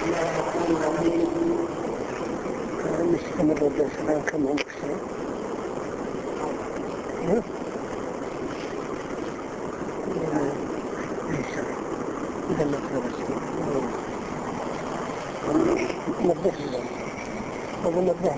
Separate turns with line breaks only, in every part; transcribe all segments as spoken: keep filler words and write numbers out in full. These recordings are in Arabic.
الله الرحمن الرحيم. نستمر الدرس الآن. كم عمرك سنة؟ إذا نقرأ السنة نبدأ هذا نبدأ.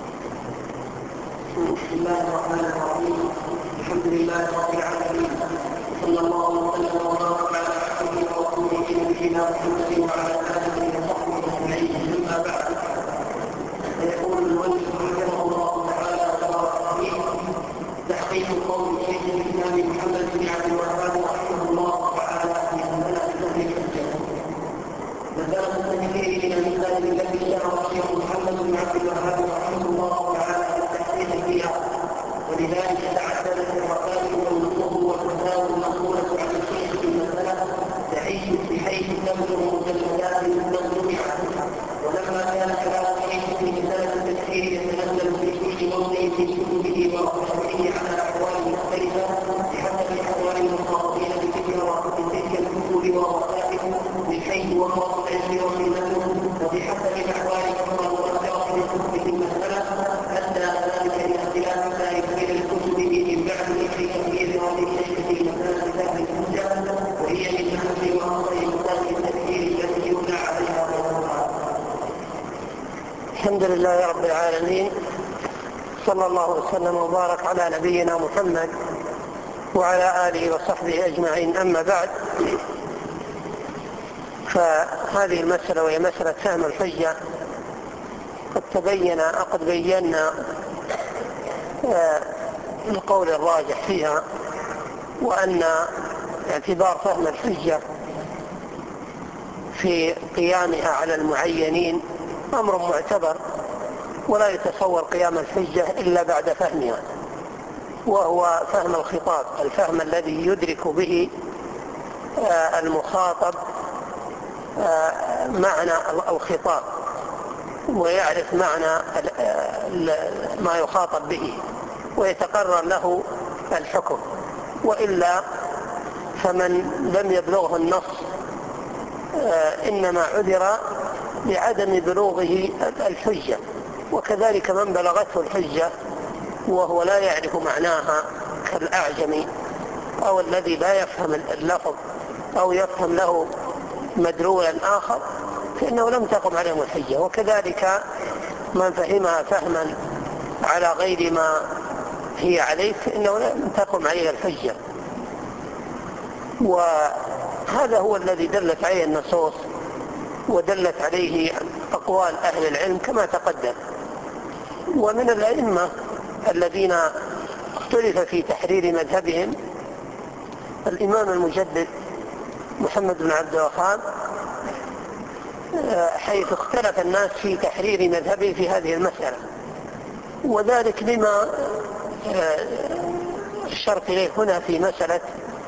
بسم الله الرحمن الرحيم. الحمد لله رب العالمين، صلى الله وسلم وبارك على عبده ورسوله نبينا محمد وعلى اله وصحبه اجمعين. اما بعد، فيقول المؤلف رحمه الله تعالى وبارك فيه: تحقيق قول شيخ الاسلام محمد بن عبد الوهاب رحمه الله تعالى في مساله فهم الحجه. مساله التكفير من المسائل التي شرع الشيخ محمد بن عبد الوهاب رحمه الله تعالى بالتحقيق فيها، ولذلك تعددت الرقائق والنصوص والفتاوى المنقولة عن الشيخ في المسألة بحيث تبلغ مجلدات موضوعة. ولما كان كلام الشيخ في مسألة التكفير يتنزل في كل موضع في كتبه ورسائله على أحوال مختلفة بحسب أحوال المخاطبين بتلك الكتب والرسائل من حيث وقت العلم وقيمته، وبحسب الأحوال المؤثرة للكتب في المسألة، أدى ذلك إلى اختلاف سائر الكتب من بعد ذكر كثير وفي شيء في مسألة فهم الحجة، وهي من أهم وأفضل مسائل التكفير التي يبنى عليها القرآن.
الحمد لله رب العالمين، صلى الله وسلم وبارك على نبينا محمد وعلى آله وصحبه أجمعين. أما بعد، فهذه المسألة وهي مسألة فهم الحجة قد تبين قد بينا القول الراجح فيها، وأن اعتبار فهم الحجة في قيامها على المعينين أمر معتبر، ولا يتصور قيام الحجة إلا بعد فهمها، وهو فهم الخطاب، الفهم الذي يدرك به المخاطب معنى الخطاب ويعرف معنى ما يخاطب به ويتقرر له الحكم. وإلا فمن لم يبلغه النص إنما عذر بعدم بلوغه الحجة، وكذلك من بلغته الحجة وهو لا يعرف معناها كالأعجمي أو الذي لا يفهم اللفظ أو يفهم له مدلولا آخر، فإنه لم تقم عليهم الحجة. وكذلك من فهمها فهما على غير ما هي عليه فإنه لم تقم عليه الحجة. وهذا هو الذي دلت عليه النصوص ودلت عليه أقوال أهل العلم كما تقدم. ومن الأئمة الذين اختلف في تحرير مذهبهم الإمام المجدد محمد بن عبد الوهاب، حيث اختلف الناس في تحرير مذهبه في هذه المسألة، وذلك لما اشرت إليه هنا في مسألة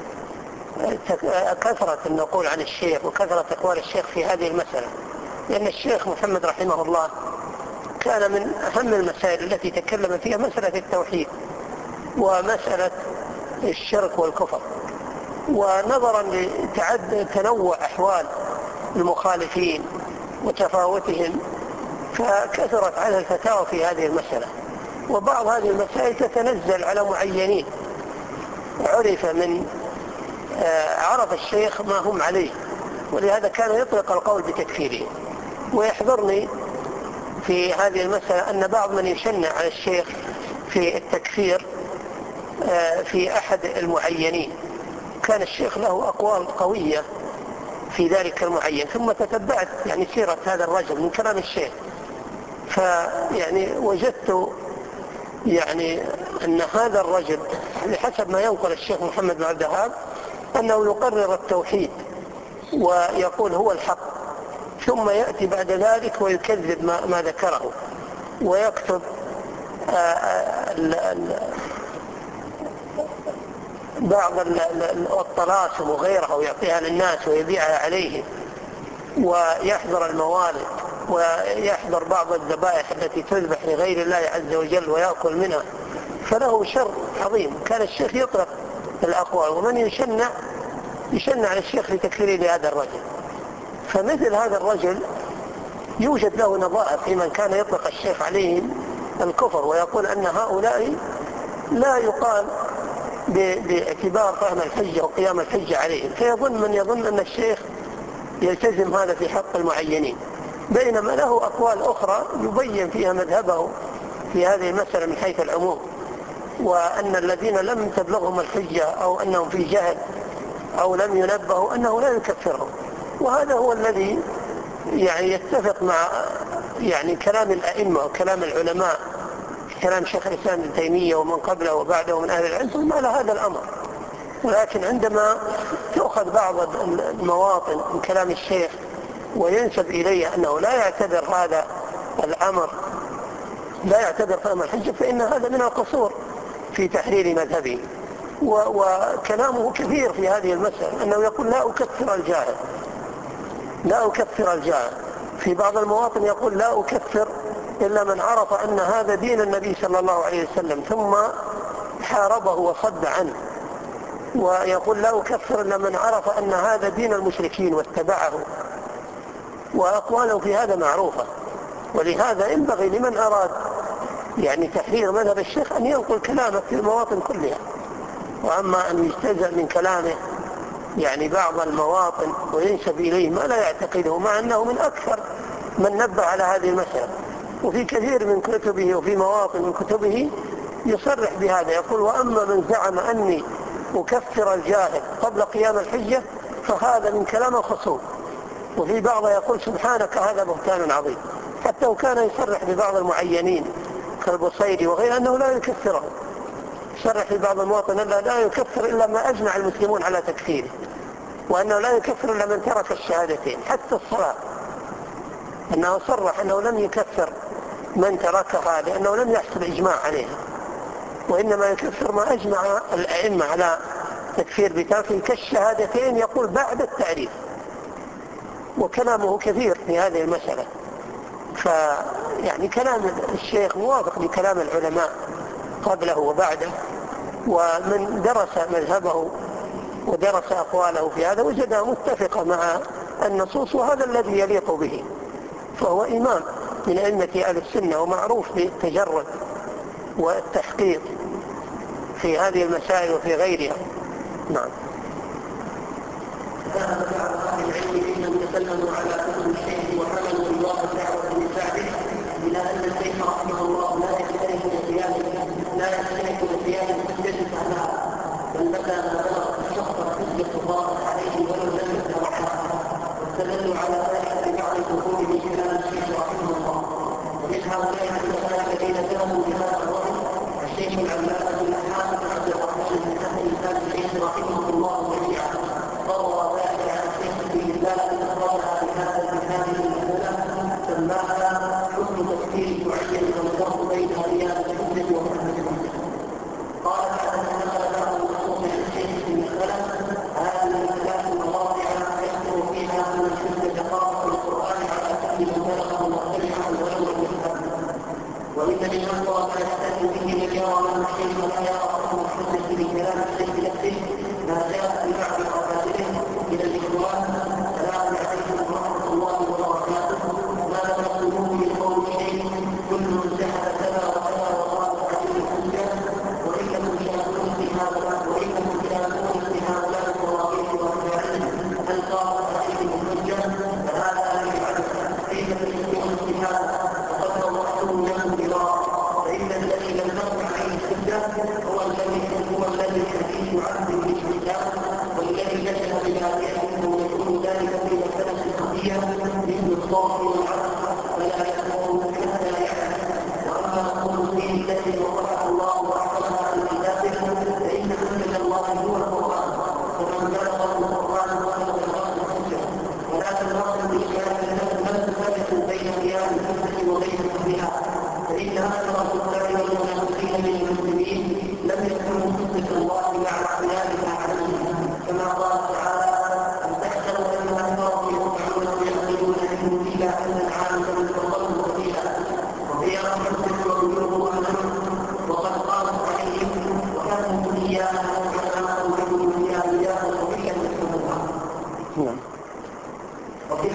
كثرة النقول عن الشيخ وكثرة أقوال الشيخ في هذه المسألة، لأن الشيخ محمد رحمه الله كان من أهم المسائل التي تكلم فيها مسألة التوحيد ومسألة الشرك والكفر. ونظرا لتنوع أحوال المخالفين وتفاوتهم فكثرت عنها الفتاوى في هذه المسألة، وبعض هذه المسائل تتنزل على معينين عرف من عرف الشيخ ما هم عليه، ولهذا كان يطلق القول بتكفيره. ويحضرني في هذه المسألة أن بعض من يشنع على الشيخ في التكفير في أحد المعينين كان الشيخ له أقوال قوية في ذلك المعين، ثم تتبعت يعني سيرة هذا الرجل من كلام الشيخ، فيعني وجدت يعني أن هذا الرجل بحسب ما ينقل الشيخ محمد بن عبد الوهاب أنه يقرر التوحيد ويقول هو الحق، ثم يأتي بعد ذلك ويكذب ما, ما ذكره ويكتب ال ال بعض الطلاسم وغيرها ويعطيها للناس ويبيعها عليهم، ويحضر الموالد ويحضر بعض الذبائح التي تذبح لغير الله عز وجل ويأكل منها، فله شر عظيم. كان الشيخ يطلق الأقوال، ومن يشنع يشنع على الشيخ لتكفيره لهذا الرجل. فمثل هذا الرجل يوجد له نظائر في من كان يطلق الشيخ عليهم الكفر ويقول أن هؤلاء لا يقال باعتبار فهم الحجة وقيام الحجة عليهم، فيظن من يظن أن الشيخ يلتزم هذا في حق المعينين، بينما له أقوال أخرى يبين فيها مذهبه في هذه المسألة من حيث العموم، وأن الذين لم تبلغهم الحجة أو أنهم في جهل أو لم ينبهوا أنه لا يكفرهم. وهذا هو الذي يعني يتفق مع يعني كلام الأئمة وكلام العلماء، كلام شيخ الإسلام ابن تيمية ومن قبله وبعده من أهل العلم ثم على هذا الأمر. ولكن عندما تأخذ بعض المواطن من كلام الشيخ وينسب إليه أنه لا يعتبر هذا الأمر، لا يعتبر فهم الحجة، فإن هذا من القصور في تحرير مذهبه. وكلامه كثير في هذه المسألة، أنه يقول لا أكفر الجاهل، لا أكفر الجاهل. في بعض المواطن يقول لا أكفر إلا من عرف أن هذا دين النبي صلى الله عليه وسلم ثم حاربه وصد عنه. ويقول لا أكفر إلا من عرف أن هذا دين المشركين واتبعه. وأقواله في هذا معروفة. ولهذا ينبغي لمن أراد يعني تحرير مذهب الشيخ أن ينقل كلامه في المواطن كلها، وأما أن يجتزأ من كلامه يعني بعض المواطن وينسب إليه ما لا يعتقده، مع أنه من أكثر من نبه على هذه المسألة. وفي كثير من كتبه وفي مواطن من كتبه يصرح بهذا، يقول وأما من زعم أني أكفر الجاهل قبل قيام الحجة فهذا من كلام الخصوم. وفي بعضه يقول سبحانك هذا بهتان عظيم، حتى وكان يصرح ببعض المعينين كالبصيري وغيره أنه لا يكفره. صرح في بعض المواطن أنه لا يكفر إلا ما أجمع المسلمون على تكفيره، وأنه لا يكفر إلا من ترك الشهادتين حتى الصلاة، أنه صرح أنه لم يكفر من تركها لأنه لم يحصل إجماع عليها، وإنما يكفر ما أجمع الأئمة على تكفير بتركه كالشهادتين، يقول بعد التعريف. وكلامه كثير في هذه المسألة. فيعني كلام الشيخ موافق لكلام العلماء قبله وبعده، ومن درس مذهبه ودرس أقواله في هذا وجدها متفقة مع النصوص، وهذا الذي يليق به. فهو إمام من أئمة أهل السنة ومعروف بالتجرد والتحقيق في هذه المسائل وفي غيرها. نعم.
ذهب بعض أهل العلم ممن تكلموا على كتب الشيخ وحملوا الله الدعوة بساعده إلى أن الشيخ رحمه الله لا يجتهد بقيامه لا يجتهد بقيام الحجة على بل متى ما بلغت الشخص الحجة ضاقت عليه ولو لم يتوقعها، واستدلوا على ذلك ببعض الدخول من كلام الشيخ رحمه الله. ومن هؤلاء العلماء الذين ذهبوا بهذا الرأي الشيخ العلامة الحافظ عبد الرحمن بن حسن آل الشيخ رحمه الله جميعا، روى ذلك عن الشيخ في رسالة أخرجها بهذا بهذه المسألة سماها حكم تفسير معين والفرق بين قيام الحجة وحكم الحجة. قال بعد أن نقل بعض النصوص عن الشيخ في المسألة هذه ثلاث مواضع يذكر فيها أن الحجة خاصة بالقرآن على كل من بلغه مختلفا ولو لم يفهم. وإن من أقوى ما يحتج به من يرى أن الشيخ لا يرى حكم الحجة من كلام الشيخ نفسه ما جاء في بعض رسائله إلى الإخوان السلام عليكم ورحمة الله وبركاته ما تقولون من قول الشيخ كل من جحد كذا وكذا وقالت عليه الحجة وإنكم تشاهدون في هذا وإنكم تشاهدون في هؤلاء الطواغيت وأتباعهم هل قامت عليهم الحجة فهذا لا يعلم كيف تشكون في هذا وقد وضحتم لكم براءة فإن الذي لم تقم عليه الحجة هو الذي هو الذي حديث عهد بالكتاب والذي نشأ ببادئته ويكون ذلك في مسألة خفية مثل الصوت والعقل فلا يكون حتى يعلم. وأما قول فيه الذي وضحه الله وأحسنها في كتابه فإن حجة الله هو القرآن ومن بلغه القرآن ومن بلغه الحجة، ولكن الأصل بالكلام لم تفرق بين قيام الحجة وغيرها بها، فإن أكثر الكفار والمنافقين من المسلمين لم يكونوا حجة الله مع قيامها عليهم، كما قال تعالى أم تحسب أن أكثرهم يطمعون ويقولون إن إلا أن العالم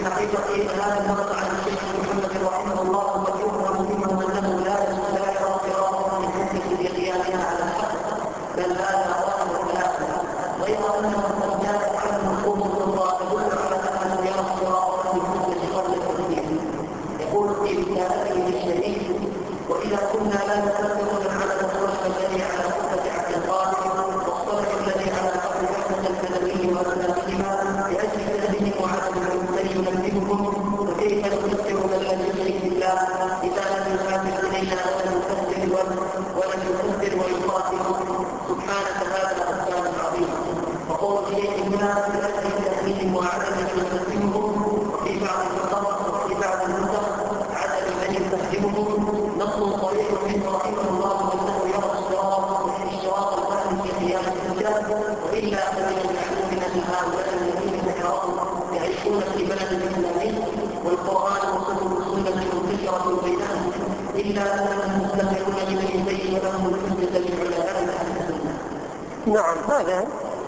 الحقيقة هذا النص عن الشيخ محمد رحمه الله قد يفهم منه أنه لا لا يرى قراءة من حجة بقيامها على الحق، بل هذا ظاهر الكلام، غير أنه قد جاءت عنه نصوص أخرى تدل على أنه يرى قراءة من حجة قبل التكليف. يقول في رسالته الشريف: وإذا كنا لا نتفق على الصلح الذي على حجة اعتقاد والصلح الذي على حق حجة الكلامي وأسلافهما لأجل كلامهم وعدم المنزل ينبههم، وكيف نفسر من لم يشرك بالله إذا لم يخالف إلينا ولم يفسر ولم يفسر ويخاطب؟ سبحانك هذا بهتان عظيم. وقول شيء الناس لأجل كلامهم وعدم يفسرهم في بعض النصر وفي بعض النصر عدم من يفسرهم نص صريح منه رحمه الله أنه يرى الصراط اشتراط الفهم في قيام الحجة، وإلا فمن المعلوم أن هؤلاء الذين ذكرهم يعيشون في بلد إسلامي والقرآن وكتب السنة منتشرة بينهم، إلا أنهم مستمعون لمن يبين لهم الحجة لعلماء السنة.
نعم، هذا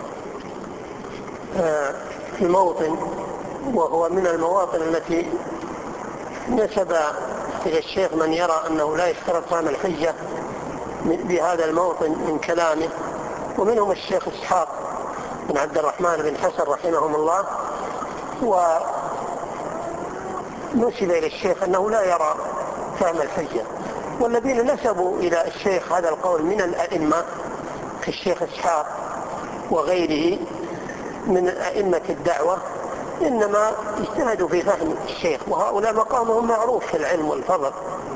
في موطن، وهو من المواطن التي نسب إلى الشيخ من يرى أنه لا يشترط فهم الحجة بهذا الموطن من كلامه، ومنهم الشيخ إسحاق بن عبد الرحمن بن حسن رحمهم الله. ونسب إلى الشيخ أنه لا يرى فهم الحجة، والذين نسبوا إلى الشيخ هذا القول من الأئمة كالشيخ إسحاق وغيره من أئمة الدعوة إنما اجتهدوا في فهم الشيخ، وهؤلاء مقامهم معروف في العلم والفضل.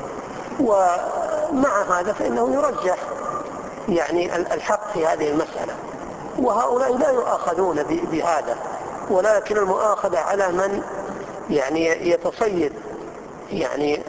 ومع هذا فإنه يرجح يعني الحق في هذه المسألة، وهؤلاء لا يؤاخذون بهذا، ولكن المؤاخذة على من يعني يتصيد يعني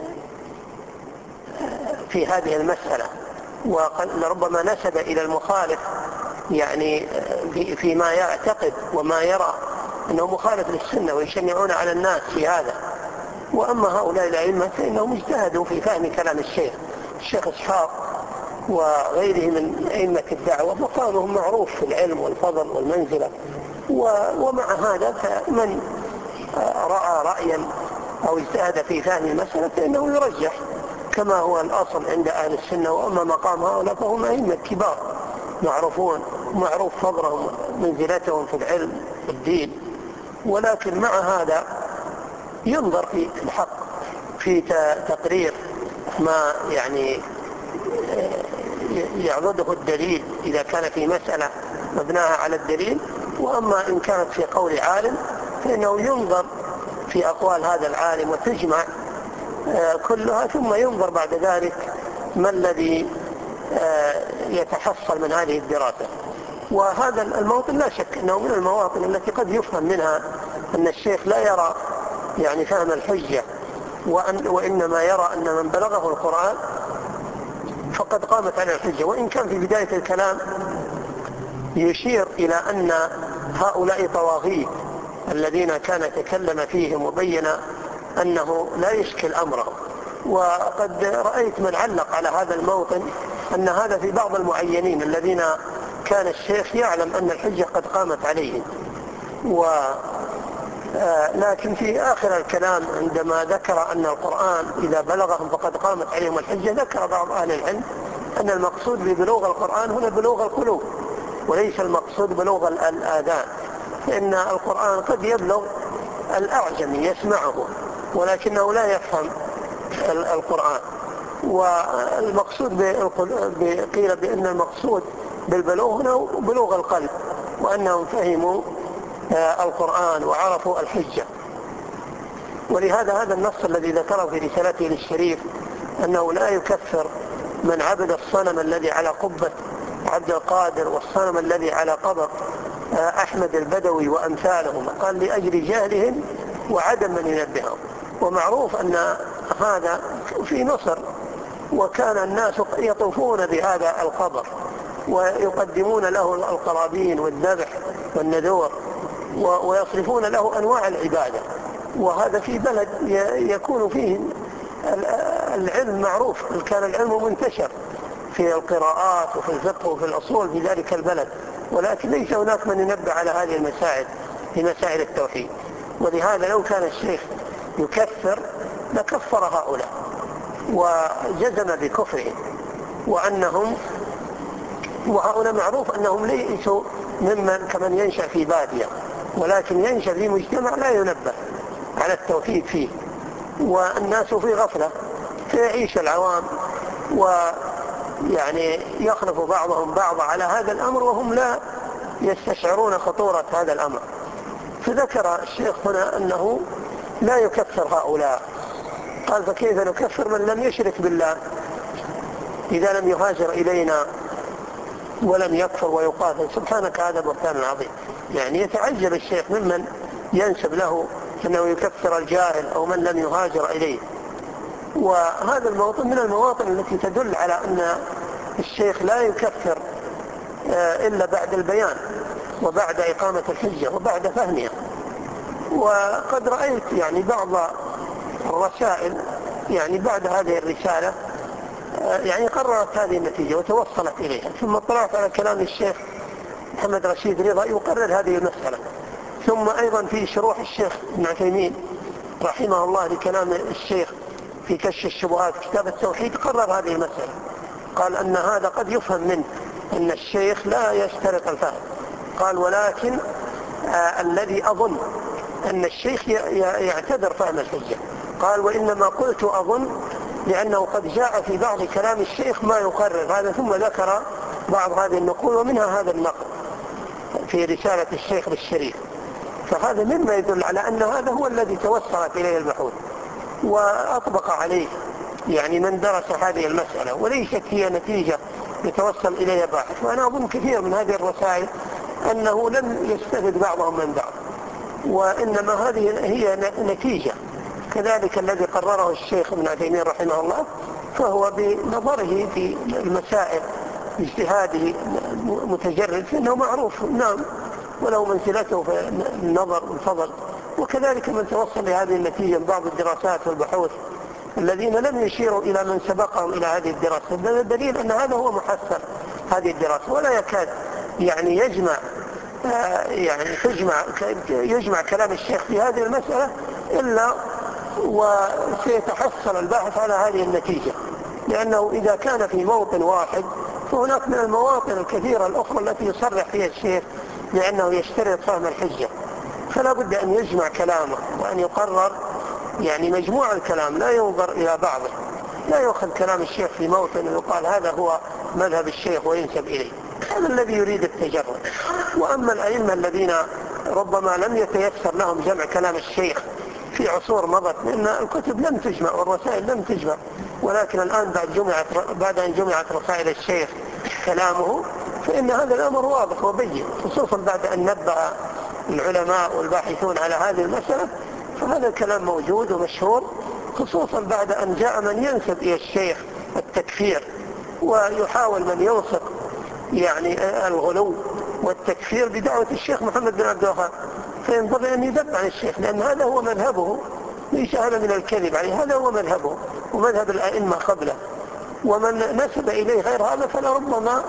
في هذه المسألة، وربما نسب إلى المخالف يعني فيما يعتقد وما يرى أنه مخالف للسنة ويشنعون على الناس في هذا. وأما هؤلاء الأئمة فإنهم اجتهدوا في فهم كلام الشيخ الشيخ إسحاق وغيره من أئمة الدعوة، مقامهم معروف في العلم والفضل والمنزلة. ومع هذا فمن رأى رأيا أو اجتهد في فهم المسألة فإنه يرجح كما هو الأصل عند أهل السنة. وأما مقام هؤلاء فهم أئمة كبار معروفون، معروف فضلهم منزلتهم في العلم والدين، ولكن مع هذا ينظر في الحق في تقرير ما يعني يعرضه الدليل إذا كان في مسألة مبناها على الدليل. وأما إن كانت في قول عالم فإنه ينظر في أقوال هذا العالم وتجمع كلها، ثم ينظر بعد ذلك ما الذي يتحصل من هذه الدراسة. وهذا الموطن لا شك أنه من المواطن التي قد يفهم منها أن الشيخ لا يرى يعني فهم الحجة، وأن وإنما يرى أن من بلغه القرآن فقد قامت على الحجة. وإن كان في بداية الكلام يشير إلى أن هؤلاء طواغيت الذين كان تكلم فيهم وبين أنه لا يشكل أمره. وقد رأيت من علق على هذا الموطن أن هذا في بعض المعينين الذين كان الشيخ يعلم أن الحجة قد قامت عليهم. و لكن في آخر الكلام عندما ذكر أن القرآن إذا بلغهم فقد قامت عليهم الحجة، ذكر بعض أهل العلم أن المقصود ببلوغ القرآن هنا بلوغ القلوب وليس المقصود بلوغ الآذان، فإن القرآن قد يبلغ الأعجمي يسمعه ولكنه لا يفهم القرآن. والمقصود قيل بأن المقصود بالبلوغ هنا بلوغ القلب، وأنهم فهموا القرآن وعرفوا الحجة. ولهذا هذا النص الذي ذكره في رسالته للشريف أنه لا يكفر من عبد الصنم الذي على قبة عبد القادر والصنم الذي على قبر أحمد البدوي وأمثالهم، قال لأجل جهلهم وعدم من ينبههم. ومعروف أن هذا في مصر، وكان الناس يطوفون بهذا القبر ويقدمون له القرابين والذبح والنذور ويصرفون له أنواع العبادة. وهذا في بلد يكون فيه العلم معروف، كان العلم منتشر في القراءات وفي الفقه وفي الأصول في ذلك البلد، ولكن ليس هناك من ينبه على هذه المسائل في مسائل التوحيد. ولهذا لو كان الشيخ يكفر لكفر هؤلاء وجزم بكفرهم، وأنهم وهؤلاء معروف أنهم ليسوا ممن كمن ينشأ في بادية، ولكن ينشأ في مجتمع لا ينبه على التوحيد فيه، والناس في غفلة، فيعيش العوام ويعني يخلف بعضهم بعضا على هذا الأمر وهم لا يستشعرون خطورة هذا الأمر. فذكر الشيخ هنا أنه لا يكفر هؤلاء. قال فكيف نكفر من لم يشرك بالله إذا لم يهاجر إلينا ولم يكفر ويقاتل؟ سبحانك هذا بهتان عظيم. يعني يتعجب الشيخ ممن ينسب له أنه يكفر الجاهل أو من لم يهاجر إليه. وهذا الموطن من المواطن التي تدل على أن الشيخ لا يكفر إلا بعد البيان وبعد إقامة الحجة وبعد فهمها. وقد رأيت يعني بعض الرسائل يعني بعد هذه الرسالة يعني قررت هذه النتيجة وتوصلت إليها، ثم اطلعت على كلام الشيخ محمد رشيد رضا يقرر هذه المسألة، ثم أيضا في شروح الشيخ ابن عثيمين رحمه الله لكلام الشيخ في كشف الشبهات كتاب التوحيد قرر هذه المسألة. قال أن هذا قد يفهم منه أن الشيخ لا يشترط الفهم. قال ولكن آه الذي أظن أن الشيخ يعتبر فهم الحجة. قال وإنما قلت أظن لأنه قد جاء في بعض كلام الشيخ ما يقرر هذا، ثم ذكر بعض هذه النقول ومنها هذا النقل في رسالة الشيخ بالشريف. فهذا مما يدل على أن هذا هو الذي توصلت إليه البحوث وأطبق عليه يعني من درس هذه المسألة، وليست هي نتيجة يتوصل إليها باحث. وأنا أظن كثير من هذه الرسائل أنه لم يستفد بعضهم من بعض، وإنما هذه هي نتيجة. كذلك الذي قرره الشيخ ابن عثيمين رحمه الله فهو بنظره في المسائل اجتهاده متجرد، فإنه معروف نعم وله منزلته في النظر والفضل. وكذلك من توصل لهذه النتيجة من بعض الدراسات والبحوث الذين لم يشيروا إلى من سبقهم إلى هذه الدراسة، ده دليل أن هذا هو محسن هذه الدراسة. ولا يكاد يعني يجمع يعني تجمع يجمع كلام الشيخ في هذه المسألة إلا وسيتحصل الباحث على هذه النتيجة، لأنه إذا كان في موطن واحد فهناك من المواطن الكثيرة الأخرى التي يصرح فيها الشيخ لأنه يشترط فهم الحجة. فلا بد أن يجمع كلامه وأن يقرر يعني مجموع الكلام، لا ينظر إلى بعضه، لا يأخذ كلام الشيخ في موطن ويقال هذا هو مذهب الشيخ وينسب إليه. هذا الذي يريد التجرد. وأما الأئمة الذين ربما لم يتيسر لهم جمع كلام الشيخ في عصور مضت، لأن الكتب لم تجمع والرسائل لم تجمع، ولكن الآن بعد, جمعت بعد أن جمعت رسائل الشيخ كلامه فإن هذا الأمر واضح وبين، خصوصا بعد أن نبه العلماء والباحثون على هذه المسألة. فهذا الكلام موجود ومشهور، خصوصا بعد أن جاء من ينسب إلى الشيخ التكفير ويحاول من يوثق يعني الغلو والتكفير بدعوة الشيخ محمد بن عبد الوهاب، فينبغي أن يدب عن الشيخ، لأن هذا هو مذهبه، ليس هذا من الكذب عليه، هذا هو مذهبه ومذهب الأئمة قبله. ومن نسب إليه غير هذا فلربما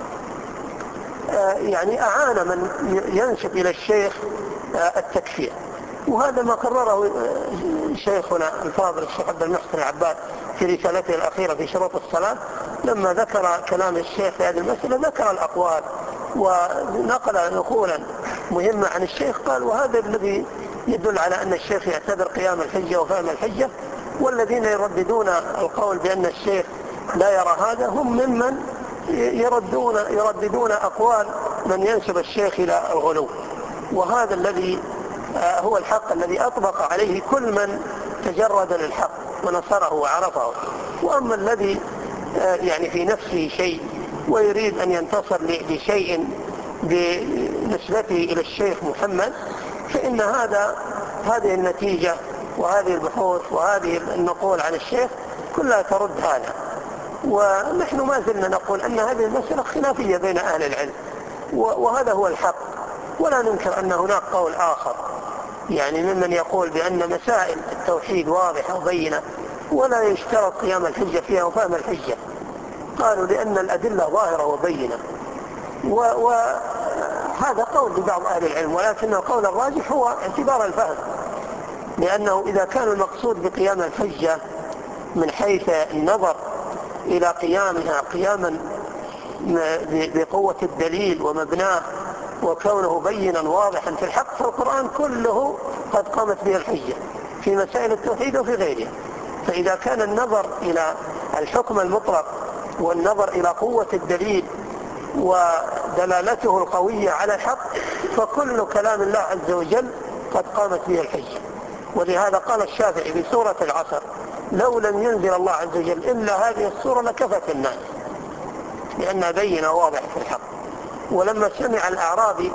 يعني أعان من ينسب إلى الشيخ التكفير. وهذا ما قرره شيخنا الفاضل الشيخ عبد المحسن العباد في رسالته الأخيرة في شروط الصلاة، لما ذكر كلام الشيخ في هذه المسألة ذكر الأقوال ونقل نقولا مهمة عن الشيخ. قال وهذا الذي يدل على أن الشيخ يعتبر قيام الحجة وفهم الحجة، والذين يرددون القول بأن الشيخ لا يرى هذا هم ممن يردون يرددون أقوال من ينسب الشيخ إلى الغلو. وهذا الذي هو الحق الذي أطبق عليه كل من تجرد للحق ونصره وعرفه. وأما الذي يعني في نفسه شيء ويريد أن ينتصر لشيء بنسبته إلى الشيخ محمد، فإن هذا هذه النتيجة وهذه البحوث وهذه النقول عن الشيخ كلها ترد هذا. ونحن ما زلنا نقول أن هذه المسألة خلافية بين أهل العلم، وهذا هو الحق، ولا ننكر أن هناك قول آخر يعني ممن يقول بأن مسائل التوحيد واضحة وبينة ولا يشترط قيام الحجة فيها وفهم الحجة. قالوا لأن الأدلة ظاهرة وبينة، وهذا قول لبعض أهل العلم، ولكن القول الراجح هو اعتبار الفهم لأنه إذا كان المقصود بقيام الحجة من حيث النظر إلى قيامها قياما بقوة الدليل ومبناه وكونه بينا واضحا في الحق، فالقرآن كله قد قامت به الحجة في مسائل التوحيد وفي غيرها. فإذا كان النظر إلى الحكم المطلق والنظر إلى قوة الدليل ودلالته القوية على الحق، فكل كلام الله عز وجل قد قامت به الحجة. ولهذا قال الشافعي في سورة العصر: لو لم ينزل الله عز وجل إلا هذه السورة لكفت الناس، لأنها بينة واضح في الحق. ولما سمع الأعرابي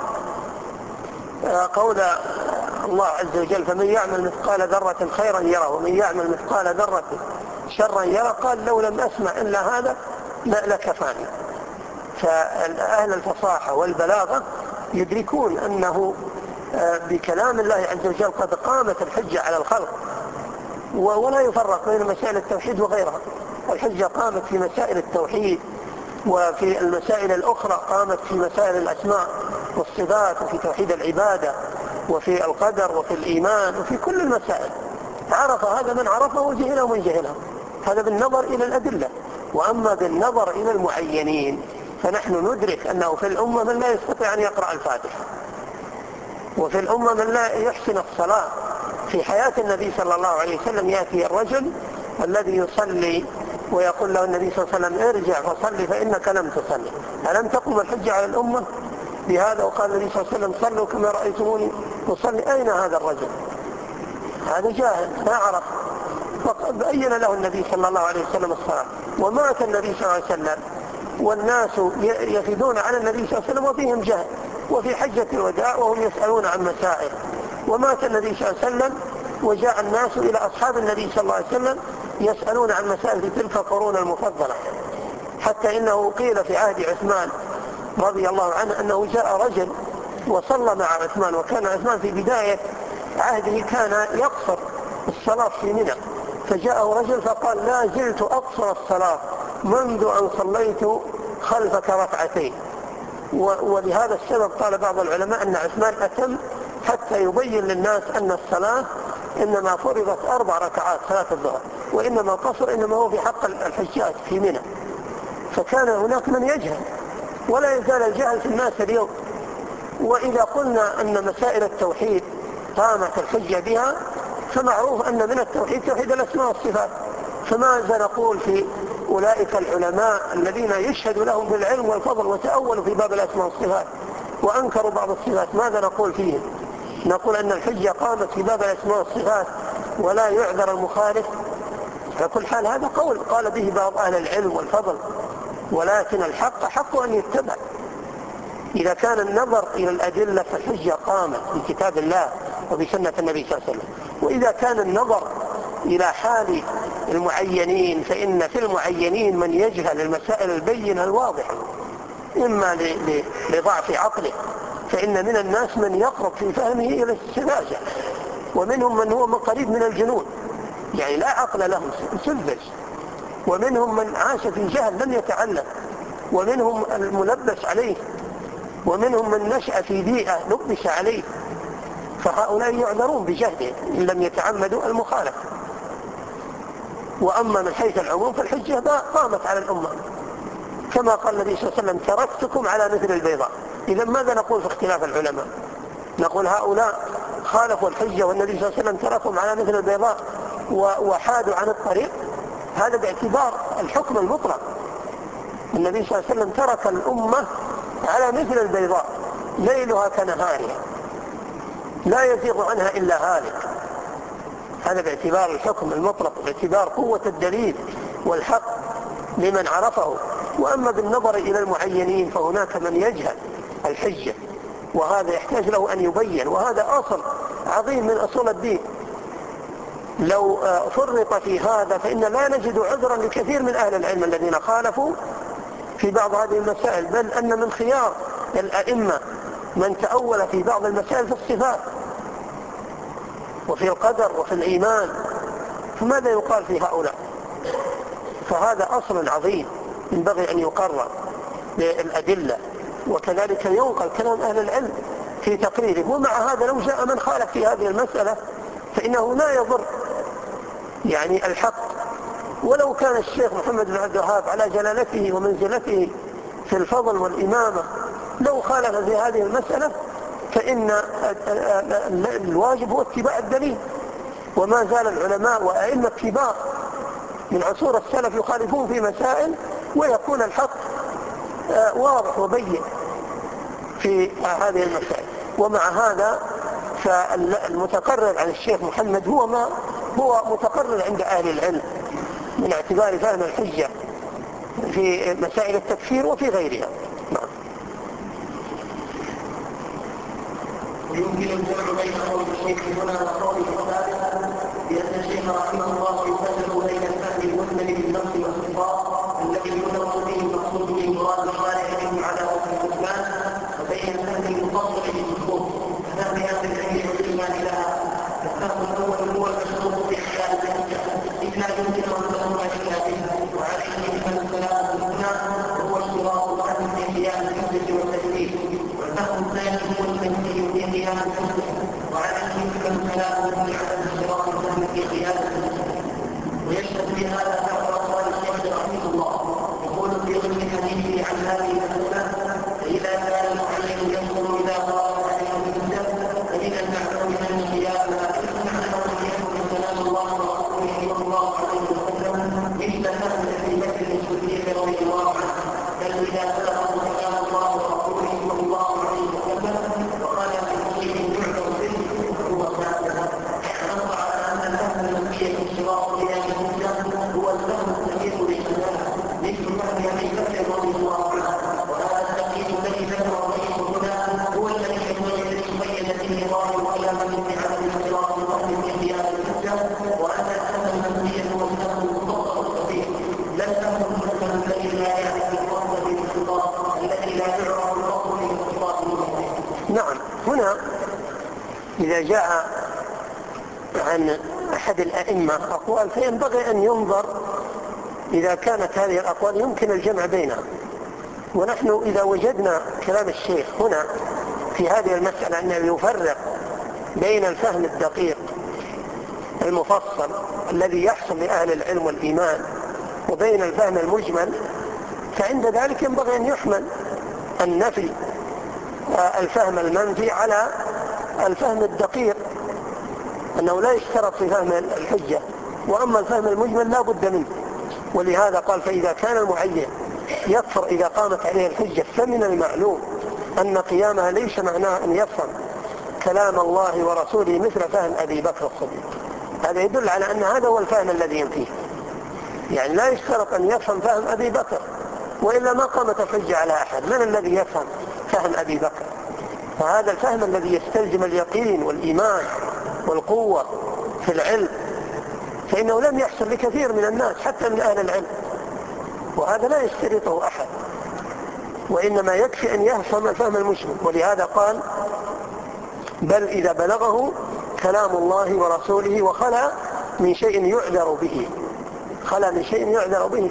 قول الله عز وجل: فمن يعمل مثقال ذرة خيرا يره ومن يعمل مثقال ذرة شرا يره، قال: لو لم أسمع إلا هذا لكفاني. فأهل الفصاحة والبلاغة يدركون أنه بكلام الله عز وجل قد قامت الحجة على الخلق، ولا يفرق بين مسائل التوحيد وغيرها. الحجة قامت في مسائل التوحيد، وفي المسائل الأخرى قامت في مسائل الأسماء والصفات، وفي توحيد العبادة، وفي القدر، وفي الإيمان، وفي كل المسائل. عرف هذا من عرفه وجهله من جهله. هذا بالنظر إلى الأدلة. وأما بالنظر إلى المعينين فنحن ندرك أنه في الأمة من لا يستطيع أن يقرأ الفاتحة، وفي الأمة من لا يحسن الصلاة. في حياة النبي صلى الله عليه وسلم يأتي الرجل الذي يصلي ويقول له النبي صلى الله عليه وسلم: ارجع فصلي فإنك لم تصلي. ألم تقم الحجة على الأمة بهذا؟ وقال النبي صلى الله عليه وسلم: صلوا كما رأيتموني أصلي. أين هذا الرجل؟ هذا جاهل ما عرف. فبين له النبي صلى الله عليه وسلم الصلاة. ومات النبي صلى الله عليه وسلم والناس يفدون على النبي صلى الله عليه وسلم وفيهم جهل، وفي حجة الوداع وهم يسألون عن مسائل. ومات النبي صلى الله عليه وسلم وجاء الناس إلى أصحاب النبي صلى الله عليه وسلم يسألون عن مسائل في تلك القرون المفضلة، حتى إنه قيل في عهد عثمان رضي الله عنه أنه جاء رجل وصلى مع عثمان، وكان عثمان في بداية عهده كان يقصر الصلاة في منى، فجاءه رجل فقال: لا زلت أقصر الصلاة منذ أن صليت خلفك ركعتين. ولهذا السبب قال بعض العلماء أن عثمان أتم حتى يبين للناس أن الصلاة إنما فرضت أربع ركعات صلاة الظهر، وإنما القصر إنما هو في حق الحجاج في منى. فكان هناك من يجهل، ولا يزال الجهل في الناس اليوم. وإذا قلنا أن مسائل التوحيد قامت الحجة بها، فمعروف أن من التوحيد توحيد الأسماء والصفات. فماذا نقول في أولئك العلماء الذين يشهد لهم بالعلم والفضل وتأولوا في باب الأسماء والصفات وأنكروا بعض الصفات؟ ماذا نقول فيهم؟ نقول أن الحجة قامت في باب الأسماء والصفات ولا يعذر المخالف؟ على كل حال هذا قول قال به بعض أهل العلم والفضل، ولكن الحق حق أن يتبع. إذا كان النظر إلى الأدلة فالحجة قامت بكتاب الله وبسنة النبي صلى الله عليه وسلم. وإذا كان النظر إلى حال المعينين فإن في المعينين من يجهل المسائل البينة الواضحة، إما لضعف عقله، فإن من الناس من يقرب في فهمه إلى السذاجة، ومنهم من هو قريب من الجنون، يعني لا عقل له سذج، ومنهم من عاش في جهل لم يتعلم، ومنهم الملبس عليه، ومنهم من نشأ في بيئة لبس عليه. فهؤلاء يعذرون بجهلهم إن لم يتعمدوا المخالفة. وأما من حيث العموم فالحجة قامت على الأمة، كما قال النبي صلى الله عليه وسلم: تركتكم على مثل البيضاء. إذا ماذا نقول في اختلاف العلماء؟ نقول هؤلاء خالفوا الحجة والنبي صلى الله عليه وسلم تركهم على مثل البيضاء وحادوا عن الطريق. هذا باعتبار الحكم المطلق. النبي صلى الله عليه وسلم ترك الأمة على مثل البيضاء ليلها كنهارها لا يزيغ عنها إلا هالك. هذا باعتبار الحكم المطلق، باعتبار قوة الدليل والحق لمن عرفه. وأما بالنظر إلى المعينين فهناك من يجهل الحجة، وهذا يحتاج له أن يبين، وهذا أصل عظيم من أصول الدين. لو فرط في هذا فإن لا نجد عذرا لكثير من أهل العلم الذين خالفوا في بعض هذه المسائل، بل أن من خيار الأئمة من تأول في بعض المسائل في الصفات وفي القدر وفي الإيمان. فماذا يقال في هؤلاء؟ فهذا أصل عظيم ينبغي أن يقرر بالأدلة، وكذلك ينقل كلام أهل العلم في تقريره. ومع هذا لو جاء من خالف في هذه المسألة فإنه لا يضر يعني الحق، ولو كان الشيخ محمد بن عبد الوهاب على جلالته ومنزلته في الفضل والإمامة لو خالف في هذه المسألة فإن الواجب هو اتباع الدليل. وما زال العلماء وأئمة كبار من عصور السلف يخالفون في مسائل ويكون الحق واضح وبين في هذه المسائل. ومع هذا فالمتقرر عن الشيخ محمد هو ما هو متقرر عند أهل العلم من اعتبار فهم الحجة في مسائل التكفير وفي غيرها. نعم.
ويمكن الجمع بين قول الشيخ هنا وقوله الثالث بأن الشيخ رحمه الله يفرق بين الفهم المجمل بالنص والصفات الذي يدرس به المقصود من مراد الشارع منه على وجه الإثبات، وبين الفهم المفصل بالنصوص فهم أهل العلم والإيمان لها. الفهم الأول هو المشروط في حياة الحجة إذ لا يمكن أن تكون إلا به، وعليه يفهم كلام الإسلام وهو اشتراط الفهم في قيام الحجة والتكليف. والفهم الثاني هو التنفيذ في قيام الحجة، وعليه يفهم كلام ابن عدم اشتراط الفهم في قيام الحجة. ويشهد بهذا بعض أقوال الشيخ رحمه الله يقول في ضمن حديثه عن هذه المسألة: فإذا كان المعين يذكر إذا قال عليه الحجة فإذا نعلم أن قيامها نعلم أن يكون كلام الله ورسوله صلى الله عليه وسلم مثل فهم أبي بكر الصديق رضي الله عنه، بل إذا بلغه كلام الله ورسوله صلى الله عليه وسلم وقال في شيء يعلم به فهو كافر. نص على أن الفهم المنفي في اشتراط قيام الحجة هو الفهم الدقيق للشباب مثل فهم أبي بكر رضي الله عنه. وهذا التقييد الذي ذكره الشيخ هنا هو الذي يبين فيه ظاهر كلام ابن عدم اشتراط الفهم في قيام الحجة، وأن الفهم المنفي هو الفهم المفصل الصحيح لا الفهم المجمل الذي لا يعرف الفصل بالانشطاط الذي لا يعرف الفصل بالانشطاط المنفي.
نعم. هنا إذا جاء عن أحد الأئمة أقوال فينبغي أن ينظر إذا كانت هذه الأقوال يمكن الجمع بينها. ونحن إذا وجدنا كلام الشيخ هنا في هذه المسألة أنه يفرق بين الفهم الدقيق المفصل الذي يحصل لأهل العلم والإيمان وبين الفهم المجمل، فعند ذلك ينبغي أن يحمل النفي الفهم المنفي على الفهم الدقيق، أنه لا يشترط في فهم الحجة، وأما الفهم المجمل لا بد منه. ولهذا قال: فإذا كان المعين يكفر إذا قامت عليه الحجة فمن المعلوم أن قيامها ليس معناه أن يفهم كلام الله ورسوله مثل فهم أبي بكر الصديق. هذا يدل على أن هذا هو الفهم الذي ينفيه، يعني لا يشترط أن يفهم فهم أبي بكر، وإلا ما قامت الحجة على أحد. من الذي يفهم فهم أبي بكر؟ فهذا الفهم الذي يستلزم اليقين والإيمان والقوة في العلم، فإنه لم يحصل لكثير من الناس حتى من أهل العلم، وهذا لا يشترطه أحد، وإنما يكفي أن يفهم الفهم المشمل. ولهذا قال: بل إذا بلغه كلام الله ورسوله وخلى من شيء يعذر به، خلى من شيء يعذر به.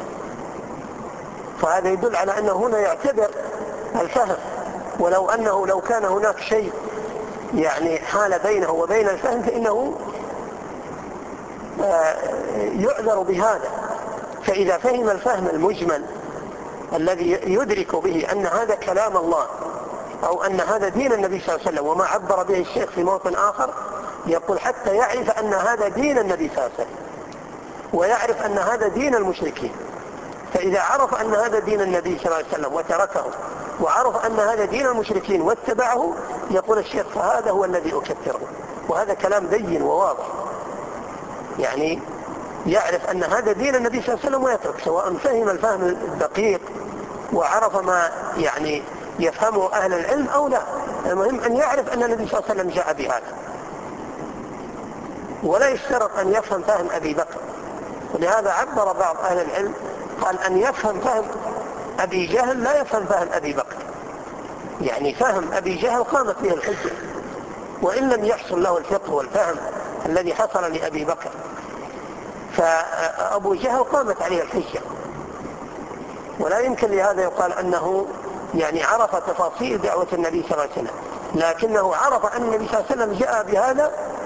فهذا يدل على أنه هنا يعتبر الفهم، ولو أنه لو كان هناك شيء يعني حال بينه وبين الفهم فإنه يعذر بهذا. فإذا فهم الفهم المجمل الذي يدرك به أن هذا كلام الله أو أن هذا دين النبي صلى الله عليه وسلم، وما عبر به الشيخ في موطن آخر يقول: حتى يعرف أن هذا دين النبي صلى الله عليه وسلم ويعرف أن هذا دين المشركين. فإذا عرف أن هذا دين النبي صلى الله عليه وسلم وتركه، وعرف أن هذا دين المشركين واتبعه، يقول الشيخ: فهذا هو الذي أكثره. وهذا كلام بين وواضح، يعني يعرف أن هذا دين النبي صلى الله عليه وسلم ويترك، سواء فهم الفهم الدقيق وعرف ما يعني يفهمه أهل العلم أو لا. المهم أن يعرف أن النبي صلى الله عليه وسلم جاء بهذا، ولا يشترط أن يفهم فهم أبي بكر. ولهذا عبر بعض أهل العلم قال: أن يفهم فهم أبي جهل لا يفهم فهم أبي بكر، يعني فهم أبي جهل قامت به الحجة وإن لم يحصل له الفقه والفهم الذي حصل لأبي بكر، فأبو جهل قامت عليه الحجة. ولا يمكن لهذا يقال أنه يعني عرف تفاصيل دعوة النبي صلى الله عليه وسلم، لكنه عرف أن النبي صلى الله عليه وسلم جاء بهذا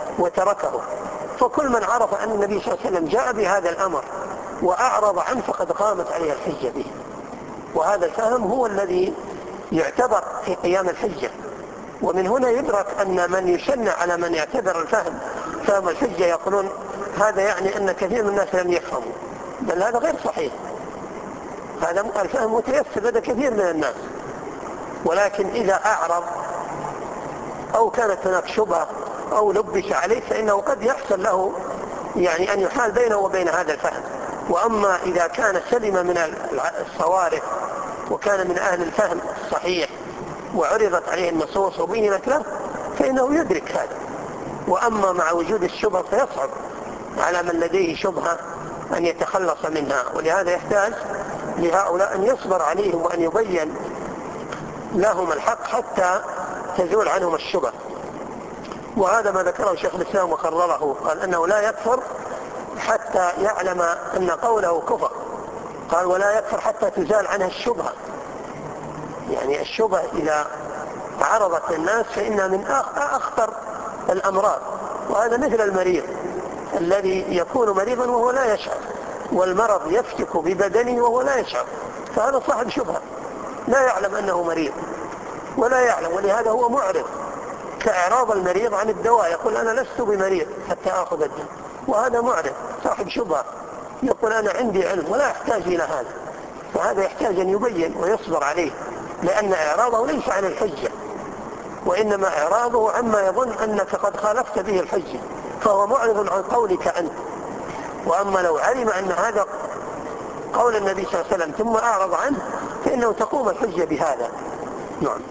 وتركه. فكل من عرف أن النبي صلى الله عليه وسلم جاء بهذا الأمر وأعرض عنه فقد قامت عليه الحجة به. وهذا الفهم هو الذي يعتبر في قيام الحجة. ومن هنا يدرك أن من يشنع على من يعتبر الفهم فهم الحجة يقولون هذا يعني أن كثير من الناس لم يفهموا، بل هذا غير صحيح. هذا الفهم متيسر لدى كثير من الناس، ولكن إذا أعرض أو كانت هناك شبهة أو لبش عليه فإنه قد يحصل له يعني أن يحال بينه وبين هذا الفهم. وأما إذا كان سلم من الصوارف وكان من أهل الفهم الصحيح وعرضت عليه النصوص وبينت له فإنه يدرك هذا. وأما مع وجود الشبهة فيصعب على من لديه شبهة أن يتخلص منها، ولهذا يحتاج لهؤلاء أن يصبر عليهم وأن يبين لهم الحق حتى تزول عنهم الشبهة. وهذا ما ذكره شيخ الإسلام وقرره، قال أنه لا يكفر حتى يعلم أن قوله كفر، قال ولا يكفر حتى تزال عنها الشبهة. يعني الشبهة إذا عرضت الناس فإنها من أخطر الأمراض، وهذا مثل المريض الذي يكون مريضا وهو لا يشعر، والمرض يفتك ببدنه وهو لا يشعر، فهذا صاحب شبهة لا يعلم أنه مريض ولا يعلم، ولهذا هو معرض كإعراض المريض عن الدواء، يقول أنا لست بمريض حتى أخذ الدواء، وهذا معرض صاحب شبهة يقول أنا عندي علم ولا يحتاج إلى هذا. فهذا يحتاج أن يبين ويصبر عليه، لأن إعراضه ليس عن الحجة، وإنما إعراضه عما يظن أنك قد خالفت به الحجة، فهو معرض عن قولك أنت. وأما لو علم أن هذا قول النبي صلى الله عليه وسلم ثم أعرض عنه فإنه تقوم الحجة بهذا. نعم.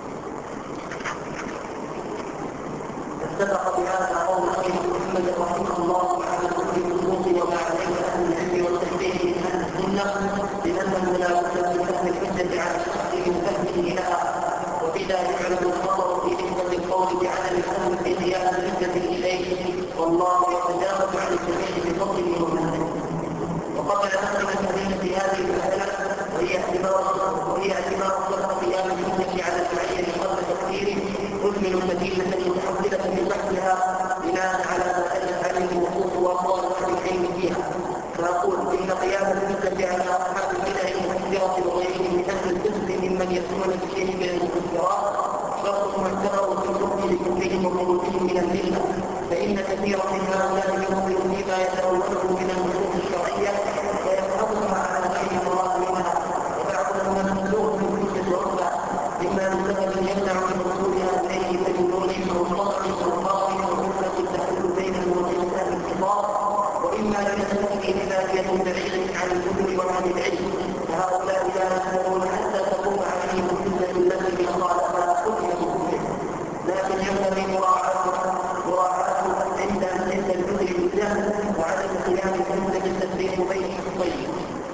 اتفق بهذا قول الشيخ محمد رحمه الله على كل النصوص وما عليه اهل العلم والتحقيق من اهل السنه بانه لا بد من فهم الحجه على الشخص من فهمه لها، وبذا يعلم الخطر في نسبه القول بعدم الفهم في قيام الحجه اليه، والله يتجاوز عن الجميع بفضله ومنه. وقبل نقل الحديث هذه المساله وهي اعتبار وهي اعتبار صدق قيام الحجه على المعين قبل تفسيره نكمل الأدلة المتحدثة في بحثها بناء على ما دلت عليه النصوص وأقوال أهل العلم فيها. فأقول إن قيام الحجة على أصحاب البدع المكفرة وغيرهم من أهل الفسق ممن يسمون بشيء من المكفرات شرط معتبر في الحكم لكفرهم وخروجهم من الملة، فإن كثيرا من هؤلاء ينظر فيما يتأوله من النصوص الشرعية ويفهمها على غير مراد منها، وبعضهم ينقلوه من حجة أخرى مما لسبب يمنع من وصولها إليه كالنور أو الطبع أو الخاطئ أو حكمة تحل بينه وبين أهل الخطاب، وإما لنسبته لناحية بعيدة عن الكفر وعن العلم، فهؤلاء لا ينظرون حتى تقوم عليهم الحجة التي خالفها حكم كفره. لكن ينبغي مراعاة مراعاة عند عند الجزء بالجهل وعدم قيام الحجة التفريق بين شخصين،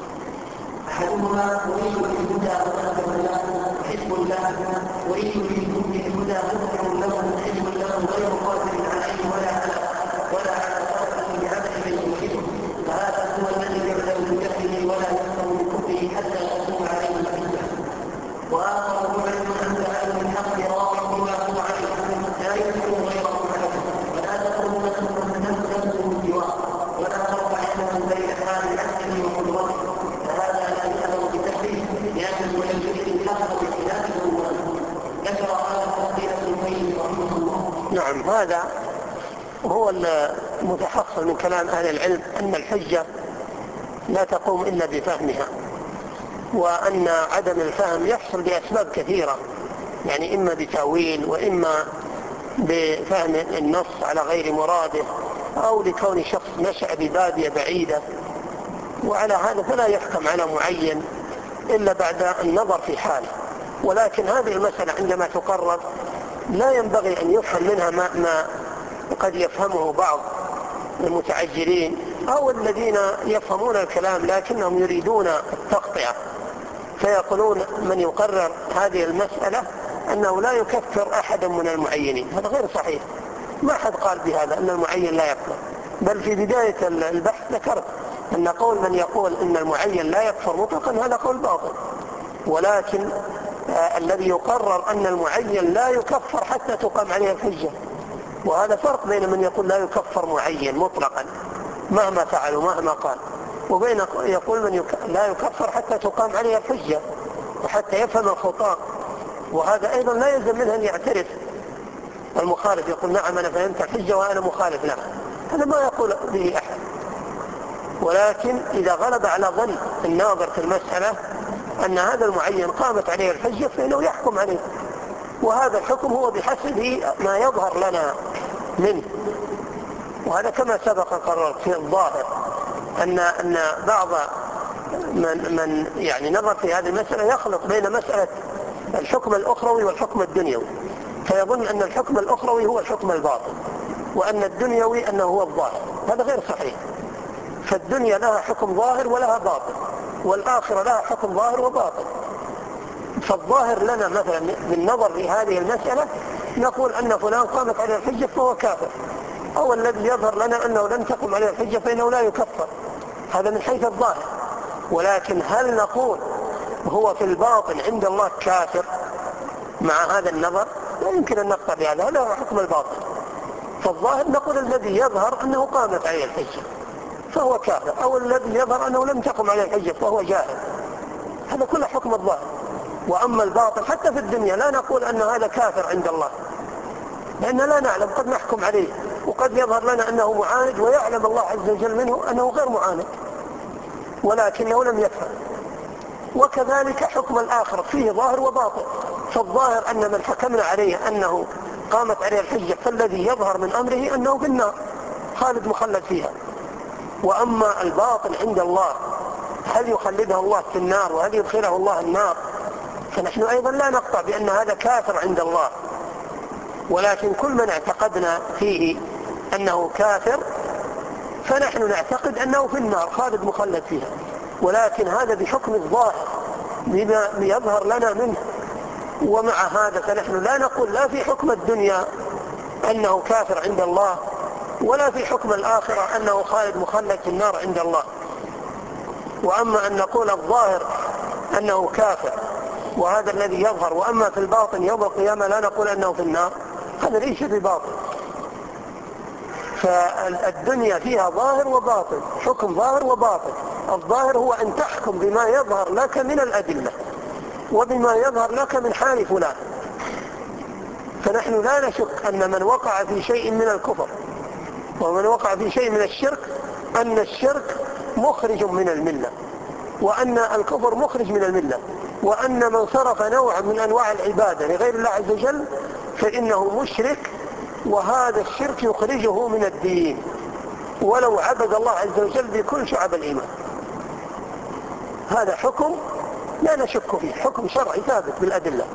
أحدهما أريد بالهدى وأتبع له حزب له، وإن منكم بالهدى متبع له حزب له غير قادر عليه ولا على ولا على قدره بعدم يرشده، فهذا هو الذي يعلم بجهله ولا يفهم بكفره حتى تقوم عليه الحجة. وآخر معلم أن أهل الحق راض بما هو عليه لا يذكر غيره عليه، ولا تكون نفسه سواه، ولا ترفع يده بين حال عبده وقدرته، فهذا لا يؤمن بتحريف لأنه لم يدرك الحق بخلافه. ذكر هذا فضيلة القيم رحمه الله.
نعم، هذا هو المتحصل من كلام أهل العلم أن الحجة لا تقوم إلا بفهمها، وأن عدم الفهم يحصل بأسباب كثيرة، يعني إما بتأويل وإما بفهم النص على غير مراده، أو لكون شخص نشأ ببادية بعيدة، وعلى هذا فلا يحكم على معين إلا بعد النظر في حاله. ولكن هذه المسألة عندما تقرر لا ينبغي أن يفهم منها ما, ما قد يفهمه بعض المتعجلين أو الذين يفهمون الكلام لكنهم يريدون التقطيع، فيقولون من يقرر هذه المسألة أنه لا يكفر أحدا من المعينين. هذا غير صحيح، ما حد قال بهذا أن المعين لا يكفر، بل في بداية البحث ذكرت أن قول من يقول أن المعين لا يكفر مطلقا هذا قول باطل، ولكن آه الذي يقرر أن المعين لا يكفر حتى تقام عليه الحجة، وهذا فرق بين من يقول لا يكفر معين مطلقا مهما فعل ومهما قال، وبين يقول من يك... لا يكفر حتى تقام عليه الحجة وحتى يفهم الخطاب. وهذا أيضا لا يلزم منه أن يعترف المخالف، يقول نعم أنا فهمت الحجة وأنا مخالف لها، هذا ما يقول به أحد. ولكن إذا غلب على ظن الناظر في المسألة أن هذا المعين قامت عليه الحجة فإنه يحكم عليه، وهذا الحكم هو بحسب ما يظهر لنا منه. وهذا كما سبق قررت في الظاهر أن أن بعض من من يعني نظر في هذه المسألة يخلط بين مسألة الحكم الأخروي والحكم الدنيوي، فيظن أن الحكم الأخروي هو الحكم الباطن وأن الدنيوي أنه هو الظاهر. هذا غير صحيح. فالدنيا لها حكم ظاهر ولها باطن، والآخرة لها حكم ظاهر وباطن. فالظاهر لنا مثلا بالنظر في هذه المسألة نقول أن فلان قامت عليه الحجة فهو كافر، أو الذي يظهر لنا أنه لم تقم عليه الحجة فإنه لا يكفر، هذا من حيث الظاهر. ولكن هل نقول هو في الباطن عند الله كافر مع هذا النظر؟ لا يمكن أن نقطع بهذا، هذا هو حكم الباطن. فالظاهر نقول الذي يظهر أنه قامت عليه الحجة فهو كافر، أو الذي يظهر أنه لم تقم عليه الحجة فهو جاهل، هذا كله حكم الظاهر. وأما الباطن حتى في الدنيا لا نقول أن هذا كافر عند الله، لأن لا نعلم، قد نحكم عليه وقد يظهر لنا أنه معاند ويعلم الله عز وجل منه أنه غير معاند ولكنه لم يفهم. وكذلك حكم الآخر فيه ظاهر وباطن. فالظاهر أن من حكمنا عليه أنه قامت عليه الحجة فالذي يظهر من أمره أنه في النار خالد مخلد فيها. وأما الباطن عند الله هل يخلده الله في النار وهل يدخله الله النار، فنحن أيضا لا نقطع بأن هذا كافر عند الله، ولكن كل من اعتقدنا فيه أنه كافر فنحن نعتقد أنه في النار خالد مخلد فيها، ولكن هذا بحكم الظاهر بما يظهر لنا منه. ومع هذا فنحن لا نقول لا في حكم الدنيا أنه كافر عند الله ولا في حكم الآخرة أنه خالد مخلد في النار عند الله. وأما أن نقول الظاهر أنه كافر وهذا الذي يظهر، وأما في الباطن يوم القيامة لا نقول أنه في النار، هذا ليس بباطن. فالدنيا فيها ظاهر وباطن، حكم ظاهر وباطن. الظاهر هو أن تحكم بما يظهر لك من الأدلة وبما يظهر لك من حال فلان. فنحن لا نشك أن من وقع في شيء من الكفر ومن وقع في شيء من الشرك أن الشرك مخرج من الملة، وأن الكفر مخرج من الملة، وأن من صرف نوع من أنواع العبادة لغير الله عز وجل فإنه مشرك، وهذا الشرك يخرجه من الدين ولو عبد الله عز وجل بكل شعب الإيمان. هذا حكم لا نشك فيه، حكم شرعي ثابت بالأدلة.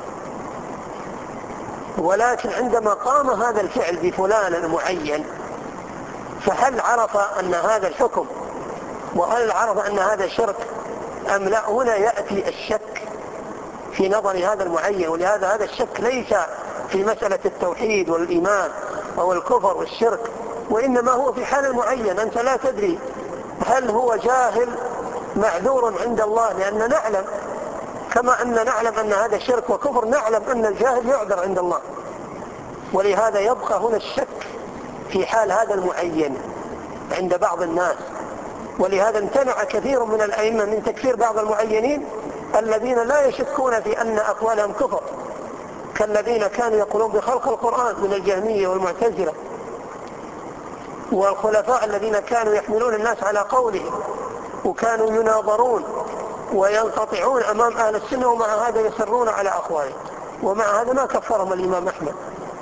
ولكن عندما قام هذا الفعل بفلان المعين فهل عرف أن هذا الحكم وهل عرف أن هذا شرك أم لا؟ هنا يأتي الشك في نظر هذا المعين. ولهذا هذا الشك ليس في مسألة التوحيد والإيمان أو الكفر والشرك، وإنما هو في حال معين أنت لا تدري هل هو جاهل معذور عند الله، لأن نعلم كما أن نعلم أن هذا شرك وكفر نعلم أن الجاهل يعذر عند الله. ولهذا يبقى هنا الشك في حال هذا المعين عند بعض الناس. ولهذا امتنع كثير من الأئمة من تكفير بعض المعينين الذين لا يشكون في أن أقوالهم كفر، كالذين كانوا يقولون بخلق القرآن من الجهمية والمعتزلة، والخلفاء الذين كانوا يحملون الناس على قولهم وكانوا يناظرون وينقطعون أمام أهل السنة، ومع هذا يصرون على أقوالهم. ومع هذا ما كفرهم الإمام أحمد،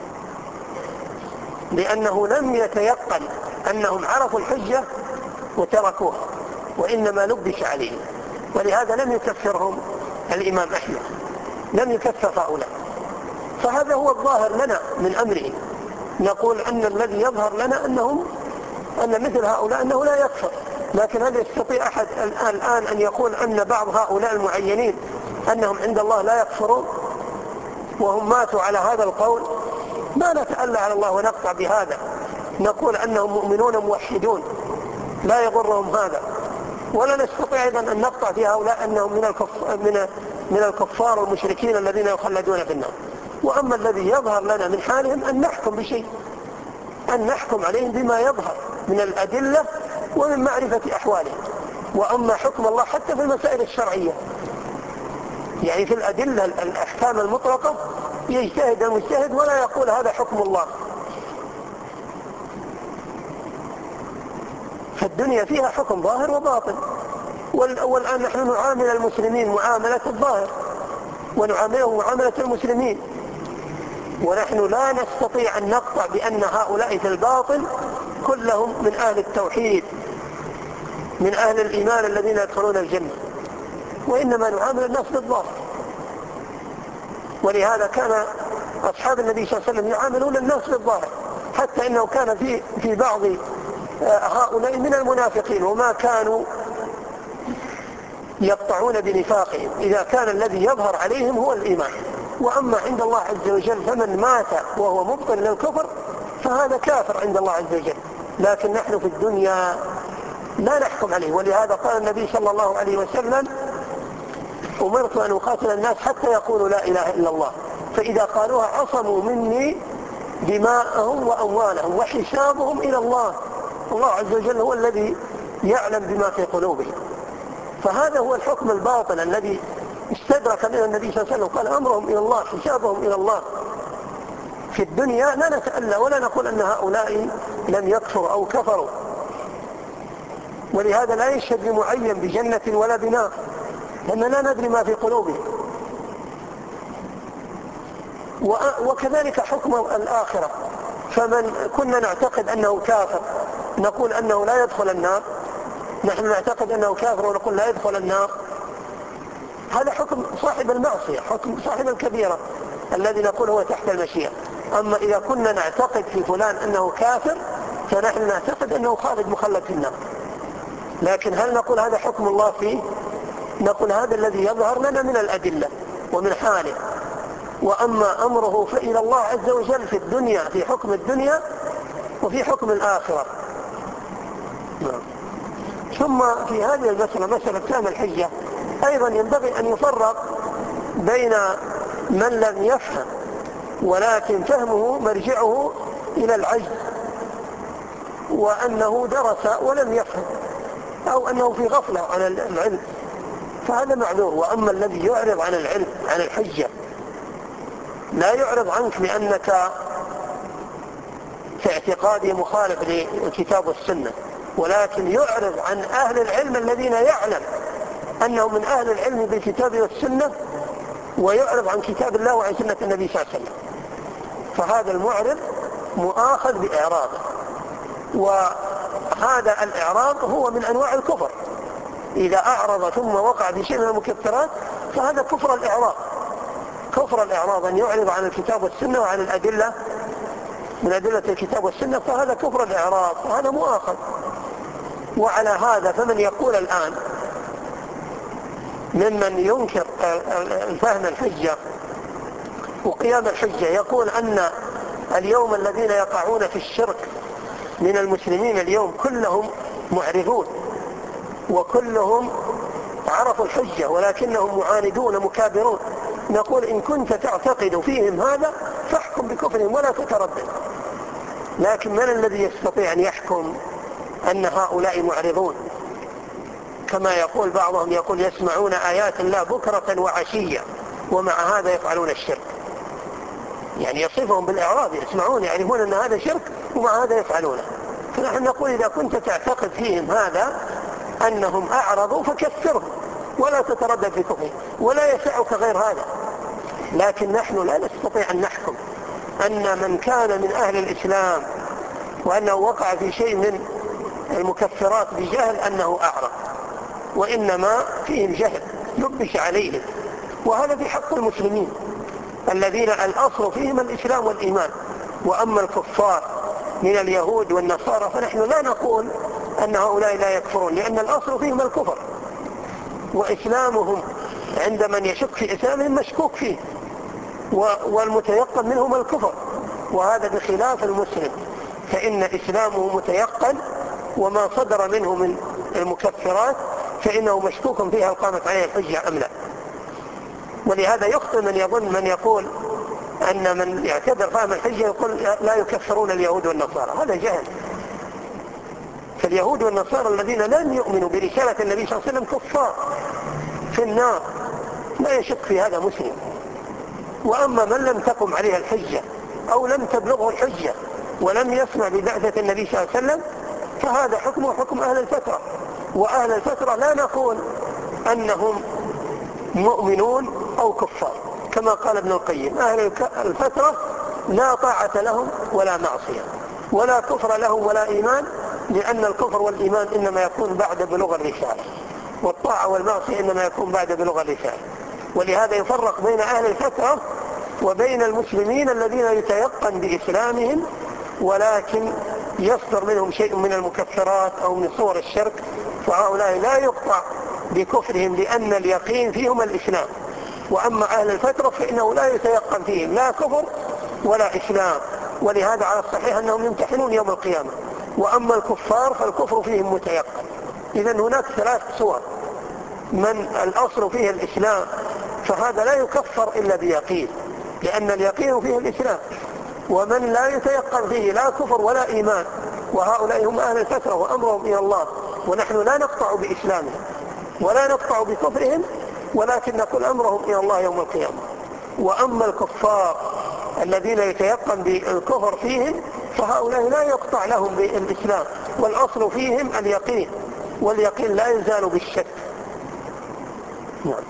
لأنه لم يتيقن أنهم عرفوا الحجة وتركوها، وإنما لبس عليهم. ولهذا لم يكفرهم الإمام أحمد، لم يكفر هؤلاء. فهذا هو الظاهر لنا من أمره. نقول أن الذي يظهر لنا أنهم أن مثل هؤلاء أنه لا يكفر. لكن هل يستطيع أحد الآن أن يقول أن بعض هؤلاء المعينين أنهم عند الله لا يكفرون وهم ماتوا على هذا القول؟ ما نتألى على الله ونقطع بهذا، نقول أنهم مؤمنون موحدون لا يضرهم هذا، ولا نستطيع أيضا أن نقطع في هؤلاء أنهم من الكفار, من من الكفار والمشركين الذين يخلدون في النار. وأما الذي يظهر لنا من حالهم أن نحكم بشيء أن نحكم عليهم بما يظهر من الأدلة ومن معرفة أحوالهم. وأما حكم الله حتى في المسائل الشرعية، يعني في الأدلة الأحكام المطلقة يجتهد المجتهد ولا يقول هذا حكم الله. فالدنيا فيها حكم ظاهر وباطن، والآن نحن نعامل المسلمين معاملة الظاهر ونعاملهم معاملة المسلمين، ونحن لا نستطيع أن نقطع بأن هؤلاء في الباطن كلهم من أهل التوحيد من أهل الإيمان الذين يدخلون الجنة، وإنما نعامل الناس بالظاهر. ولهذا كان أصحاب النبي صلى الله عليه وسلم يعاملون الناس بالظاهر، حتى إنه كان في في بعض هؤلاء من المنافقين وما كانوا يقطعون بنفاقهم إذا كان الذي يظهر عليهم هو الإيمان. وأما عند الله عز وجل فمن مات وهو مبطل للكفر فهذا كافر عند الله عز وجل، لكن نحن في الدنيا لا نحكم عليه. ولهذا قال النبي صلى الله عليه وسلم: أمرت أن أقاتل الناس حتى يقولوا لا إله إلا الله، فإذا قالوها عصموا مني دماءهم وأموالهم وحسابهم إلى الله. الله عز وجل هو الذي يعلم بما في قلوبهم. فهذا هو الحكم الباطن الذي استدرك منه النبي صلى الله عليه وسلم، قال: أمرهم إلى الله حسابهم إلى الله. في الدنيا لا نتألى ولا نقول أن هؤلاء لم يكفروا أو كفروا، ولهذا لا يشهد بمعين بجنة ولا بنار، لأننا لا ندري ما في قلوبهم. وكذلك حكم الآخرة، فمن كنا نعتقد أنه كافر نقول أنه لا يدخل النار، نحن نعتقد أنه كافر ونقول لا يدخل النار، هذا حكم صاحب المعصية، حكم صاحب الكبيرة الذي نقول هو تحت المشيئة. أما إذا كنا نعتقد في فلان أنه كافر فنحن نعتقد أنه خالد مخلد في النار، لكن هل نقول هذا حكم الله فيه؟ نقول هذا الذي يظهر لنا من الأدلة ومن حاله، وأما أمره فإلى الله عز وجل في الدنيا، في حكم الدنيا وفي حكم الآخرة. ثم في هذه المسألة، مسألة كلام الحجة، أيضا ينبغي أن يفرق بين من لم يفهم ولكن فهمه مرجعه إلى العجز، وأنه درس ولم يفهم، أو أنه في غفلة عن العلم، فهذا معذور. وأما الذي يعرض عن العلم عن الحجة لا يعرض عنك لأنك في اعتقاده مخالف للكتاب والسنة، ولكن يعرض عن أهل العلم الذين يعلم أنهم من أهل العلم بالكتاب والسنة، ويعرض عن كتاب الله وعن سنة النبي صلى الله عليه وسلم، فهذا المعرض مؤاخذ بإعراضه. وهذا الإعراض هو من أنواع الكفر، إذا أعرض ثم وقع بشيء من المكفرات فهذا كفر الإعراض. كفر الإعراض أن يعرض عن الكتاب والسنة وعن الأدلة من أدلة الكتاب والسنة، فهذا كفر الإعراض، فهذا مؤاخذ. وعلى هذا فمن يقول الآن ممن ينكر الفهم الحجة وقيام الحجة يقول أن اليوم الذين يقعون في الشرك من المسلمين اليوم كلهم معرضون وكلهم عرفوا الحجة ولكنهم معاندون مكابرون، نقول إن كنت تعتقد فيهم هذا فاحكم بكفرهم ولا تتردد. لكن من الذي يستطيع أن يحكم أن هؤلاء معرضون؟ كما يقول بعضهم، يقول يسمعون آيات الله بكرة وعشية ومع هذا يفعلون الشرك، يعني يصفهم بالإعراض، يسمعون يعرفون أن هذا شرك ومع هذا يفعلونه. فنحن نقول إذا كنت تعتقد فيهم هذا أنهم أعرضوا فكفرهم ولا تتردد في كفرهم، ولا يسعك غير هذا. لكن نحن لا نستطيع أن نحكم أن من كان من أهل الإسلام وأنه وقع في شيء من المكفرات بجهل أنه أعرض، وإنما فيهم جهل لبش عليهم، وهذا في حق المسلمين الذين الأصل فيهم الإسلام والإيمان. وأما الكفار من اليهود والنصارى فنحن لا نقول أن هؤلاء لا يكفرون، لأن الأصل فيهم الكفر، وإسلامهم عند من يشك في إسلامهم مشكوك فيه، والمتيقن منهم الكفر، وهذا بخلاف المسلم فإن إسلامه متيقن، وما صدر منه من المكفرات فإنه مشكوك فيها قامت عليه الحجة أم لا. ولهذا يخطئ من يظن من يقول أن من يعتبر فهم الحجة يقول لا يكفرون اليهود والنصارى، هذا جهل. فاليهود والنصارى الذين لم يؤمنوا برسالة النبي صلى الله عليه وسلم كفار في النار، لا يشك في هذا مسلم. وأما من لم تقم عليها الحجة أو لم تبلغه الحجة ولم يسمع ببعثة النبي صلى الله عليه وسلم فهذا حكمه حكم أهل الفترة. وأهل الفترة لا نقول أنهم مؤمنون أو كفار، كما قال ابن القيم أهل الفترة لا طاعة لهم ولا معصية ولا كفر لهم ولا إيمان، لأن الكفر والإيمان إنما يكون بعد بلوغ الرسالة، والطاعة والمعصية إنما يكون بعد بلوغ الرسالة. ولهذا يفرق بين أهل الفترة وبين المسلمين الذين يتيقن بإسلامهم ولكن يصدر منهم شيء من المكفرات أو من صور الشرك، فهؤلاء لا يقطع بكفرهم لأن اليقين فيهم الإسلام. وأما أهل الفترة فإنه لا يتيقن فيهم لا كفر ولا إسلام، ولهذا على الصحيح أنهم يمتحنون يوم القيامة. وأما الكفار فالكفر فيهم متيقن. إذن هناك ثلاث صور: من الأصل فيه الإسلام فهذا لا يكفر إلا بيقين لأن اليقين فيه الإسلام، ومن لا يتيقن فيه لا كفر ولا إيمان، وهؤلاء هم أهل الفترة وأمرهم إلى الله، ونحن لا نقطع بإسلامهم ولا نقطع بكفرهم، ولكن نقول أمرهم إلى الله يوم القيامة. وأما الكفار الذين يتيقن بالكفر فيهم فهؤلاء لا يقطع لهم بالإسلام، والأصل فيهم اليقين، واليقين لا يزال بالشك. نعم.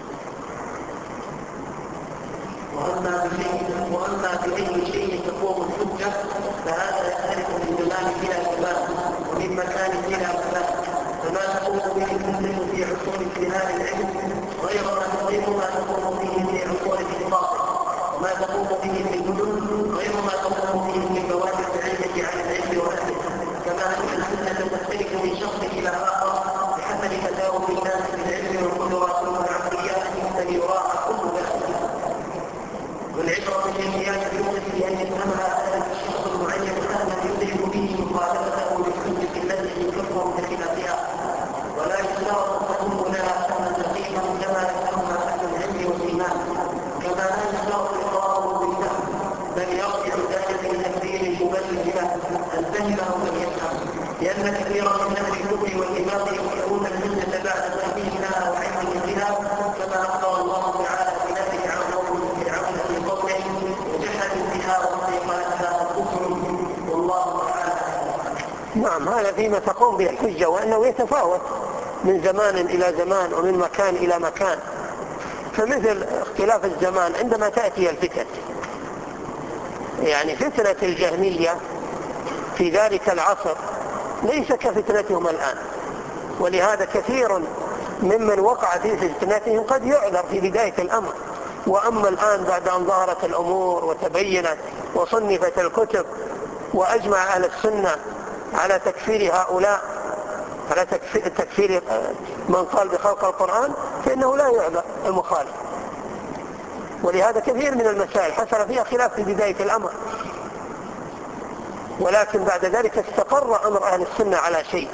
وأما بشيء وأما بأي شيء تقوم الحجة فهذا يختلف من زمان إلى زمان ومن مكان إلى مكان، فما تقوم به الحجة في عصور اجتهاد العلم غير ما غير ما تقوم به في عصور الإطلاق، وما تقوم به في المدن غير ما تقوم به في بوادر العلم عن العلم وأهله، كما أن الحجة تختلف من شخص إلى آخر بحسب تفاوت الناس في العلم والقدرات والعقليات التي يراعى كل ذلك. والعبرة بالقياس بمثل أن يفهمها أهل الشخص المعين فهما يدرك به مخالفته للحجة التي يكفر بخلافها، ولا يشترط تكون لها فهما دقيقا كما يفهمها أهل العلم والإيمان، كما لا يشترط إقراره بالفهم، بل يرجع ذلك لتكبير المبلغ له أن فهمه من يفهم، لأن كثيرا من أهل الكفر والإيمان ينكرون الحجة بعد تفهيمها وعلمهم بها، كما أخبر الله تعالى بذلك عن قوم فرعون في قوله وجحدوا بها واستيقنتها أنفسهم والله تعالى.
نعم، هذا فيما تقوم به الحجة، وأنه يتفاوت من زمان إلى زمان ومن مكان إلى مكان. فمثل اختلاف الزمان عندما تأتي الفتن، يعني فتنة الجهمية في ذلك العصر ليس كفتنتهم الآن، ولهذا كثير ممن وقع في فتنتهم قد يعذر في بداية الأمر. وأما الآن بعد أن ظهرت الأمور وتبينت وصنفت الكتب وأجمع أهل السنة على تكفير هؤلاء، على تكفير من قال بخلق القرآن، فإنه لا يعذر المخالف. ولهذا كثير من المسائل حصل فيها خلاف في بداية الأمر، ولكن بعد ذلك استقر أمر أهل السنة على شيء.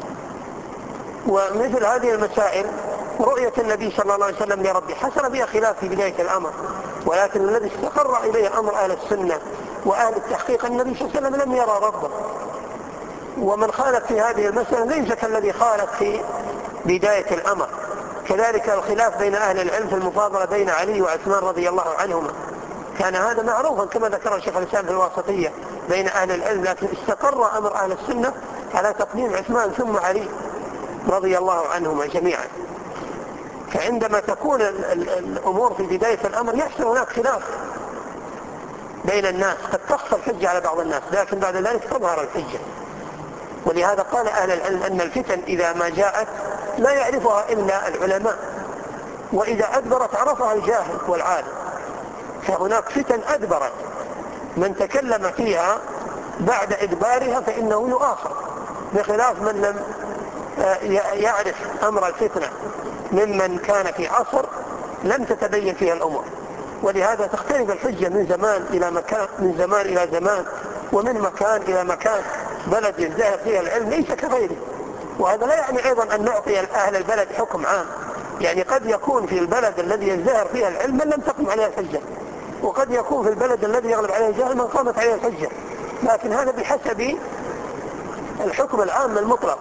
ومثل هذه المسائل رؤية النبي صلى الله عليه وسلم لربه حصل فيها خلاف في بداية الأمر، ولكن الذي استقر إليه أمر أهل السنة وأهل التحقيق النبي صلى الله عليه وسلم لم يرى ربه. ومن خالف في هذه المسألة ليس كالذي خالف في بداية الأمر. كذلك الخلاف بين أهل العلم في المفاضلة بين علي وعثمان رضي الله عنهما، كان هذا معروفا كما ذكر الشيخ الإسلام في الواسطية بين أهل العلم، لكن استقر أمر أهل السنة على تقديم عثمان ثم علي رضي الله عنهما جميعا. فعندما تكون الأمور في بداية الأمر يحصل هناك خلاف بين الناس، قد تخفى الحجة على بعض الناس، لكن بعد ذلك تظهر الحجة. ولهذا قال أهل العلم أن الفتن إذا ما جاءت لا يعرفها إلا العلماء، وإذا أدبرت عرفها الجاهل والعالم. فهناك فتن أدبرت، من تكلم فيها بعد إدبارها فإنه يؤاخذ، بخلاف من لم يعرف أمر الفتنة ممن كان في عصر لم تتبين فيها الأمور. ولهذا تختلف الحجة من زمان إلى مكان، من زمان إلى زمان، ومن مكان إلى مكان. بلد يزدهر فيها العلم ليس كغيره. وهذا لا يعني أيضا أن نعطي أهل البلد حكم عام، يعني قد يكون في البلد الذي يزدهر فيها العلم من لم تقم عليه الحجة، وقد يكون في البلد الذي يغلب عليه الجهل من قامت عليه الحجة، لكن هذا بحسب الحكم العام المطلق.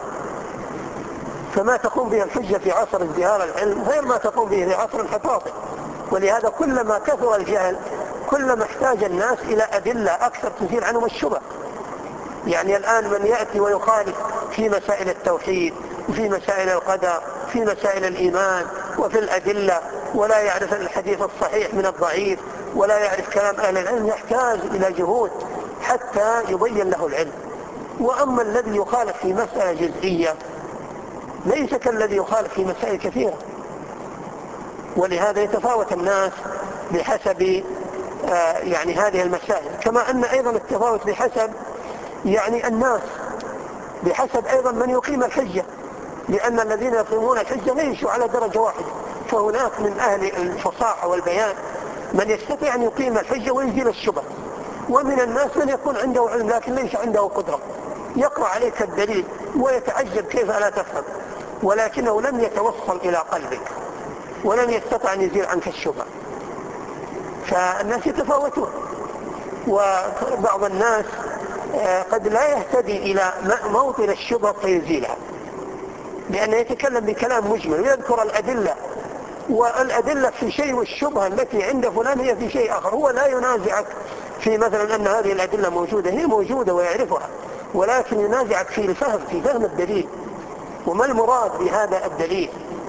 فما تقوم به الحجة في عصر ازدهار العلم غير ما تقوم به في عصر انحطاطه. ولهذا كلما كثر الجهل كلما احتاج الناس إلى أدلة أكثر تزيل عنهم الشبه. يعني الآن من يأتي ويخالف في مسائل التوحيد وفي مسائل القدر في مسائل الإيمان وفي الأدلة ولا يعرف الحديث الصحيح من الضعيف ولا يعرف كلام أهل العلم، يحتاج إلى جهود حتى يبين له العلم. وأما الذي يخالف في مسألة جزئية ليس كالذي يخالف في مسائل كثيرة. ولهذا يتفاوت الناس بحسب آه يعني هذه المسائل، كما أن أيضا التفاوت بحسب يعني الناس، بحسب أيضا من يقيم الحجة، لأن الذين يقيمون الحجة ليسوا على درجة واحدة. فهناك من أهل الفصاحة والبيان من يستطيع أن يقيم الحجة ويزيل الشبه، ومن الناس من يكون عنده علم لكن ليس عنده قدرة، يقرأ عليك الدليل ويتعجب كيف لا تفهم، ولكنه لم يتوصل إلى قلبك ولم يستطع أن يزيل عنك الشبه. فالناس يتفاوتون، وبعض الناس قد لا يهتدي إلى موطن الشبه فيزيلها، لأنه يتكلم بكلام مجمل ويذكر الأدلة، والأدلة في شيء والشبهة التي عند فلان هي في شيء آخر. هو لا ينازعك في مثلا أن هذه الأدلة موجودة، هي موجودة ويعرفها، ولكن ينازعك في الفهم، في فهم الدليل وما المراد بهذا الدليل.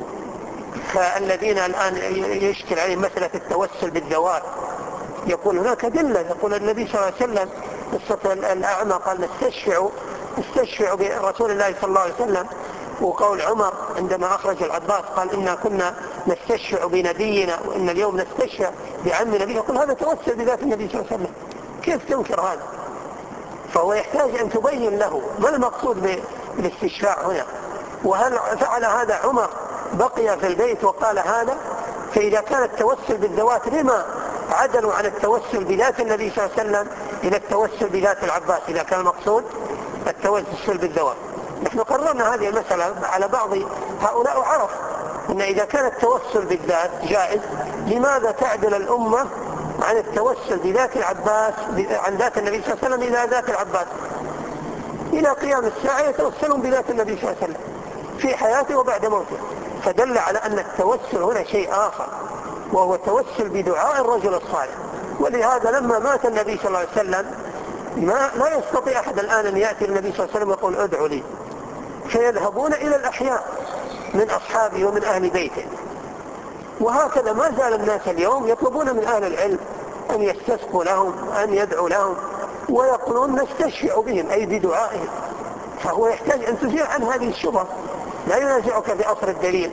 فالذين الآن يشكل عليهم مسألة التوسل بالذوات، يقول هناك أدلة، يقول النبي صلى الله عليه وسلم قصة الأعمى قال نستشفع نستشفع برسول الله صلى الله عليه وسلم، وقول عمر عندما أخرج العباس قال إنا كنا نستشفع بنبينا وإن اليوم نستشفع بعم نبي، يقول هذا توسل بذات النبي صلى الله عليه وسلم، كيف تنكر هذا؟ فهو يحتاج أن تبين له ما المقصود بالاستشفاع هنا، وهل فعل هذا عمر بقي في البيت وقال هذا؟ فإذا كان التوسل بالذوات لما عدلوا عن التوسل بذات النبي صلى الله عليه وسلم إلى التوسل بذات العباس إذا كان المقصود التوسل بالذوات؟ نحن قررنا هذه المسألة على بعض هؤلاء وعرف أن إذا كان التوسل بالذات جائز لماذا تعدل الأمة عن التوسل بذات العباس عن ذات النبي صلى الله عليه وسلم إلى ذات العباس؟ إلى قيام الساعة يتوسلون بذات النبي صلى الله عليه وسلم في حياته وبعد موته. فدل على أن التوسل هنا شيء آخر، وهو التوسل بدعاء الرجل الصالح. ولهذا لما مات النبي صلى الله عليه وسلم ما لا يستطيع أحد الآن أن يأتي النبي صلى الله عليه وسلم ويقول ادعوا لي، فيذهبون إلى الأحياء من أصحابه ومن أهل بيته. وهكذا ما زال الناس اليوم يطلبون من أهل العلم أن يستسقوا لهم، أن يدعوا لهم، ويقولون نستشفع بهم أي بدعائهم. فهو يحتاج أن تزيل عن هذه الشبهة، لا ينازعك في أصل الدليل.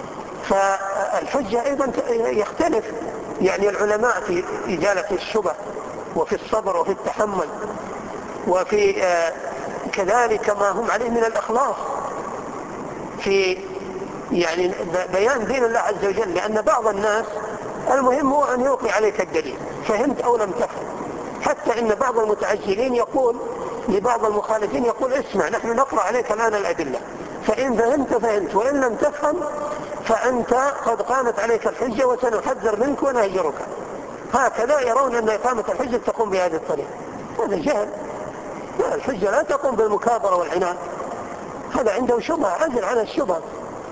فالحجة أيضا يختلف يعني العلماء في إزالة الشبه وفي الصبر وفي التحمل وفي كذلك ما هم عليه من الإخلاص في يعني بيان دين الله عز وجل. لأن بعض الناس المهم هو أن يلقي عليك الدليل فهمت أو لم تفهم. حتى إن بعض المتعجلين يقول لبعض المخالفين يقول اسمع نحن نقرأ عليك الآن الأدلة، فإن فهمت فهمت وإن لم تفهم فأنت قد قامت عليك الحجة وسنحذر منك ونهجرك. هكذا يرون أن إقامة الحجة تقوم بهذه الطريقة. هذا جهل. الحجة لا تقوم بالمكابرة والعناد، هذا عنده شبهة، عزل عن الشبهة.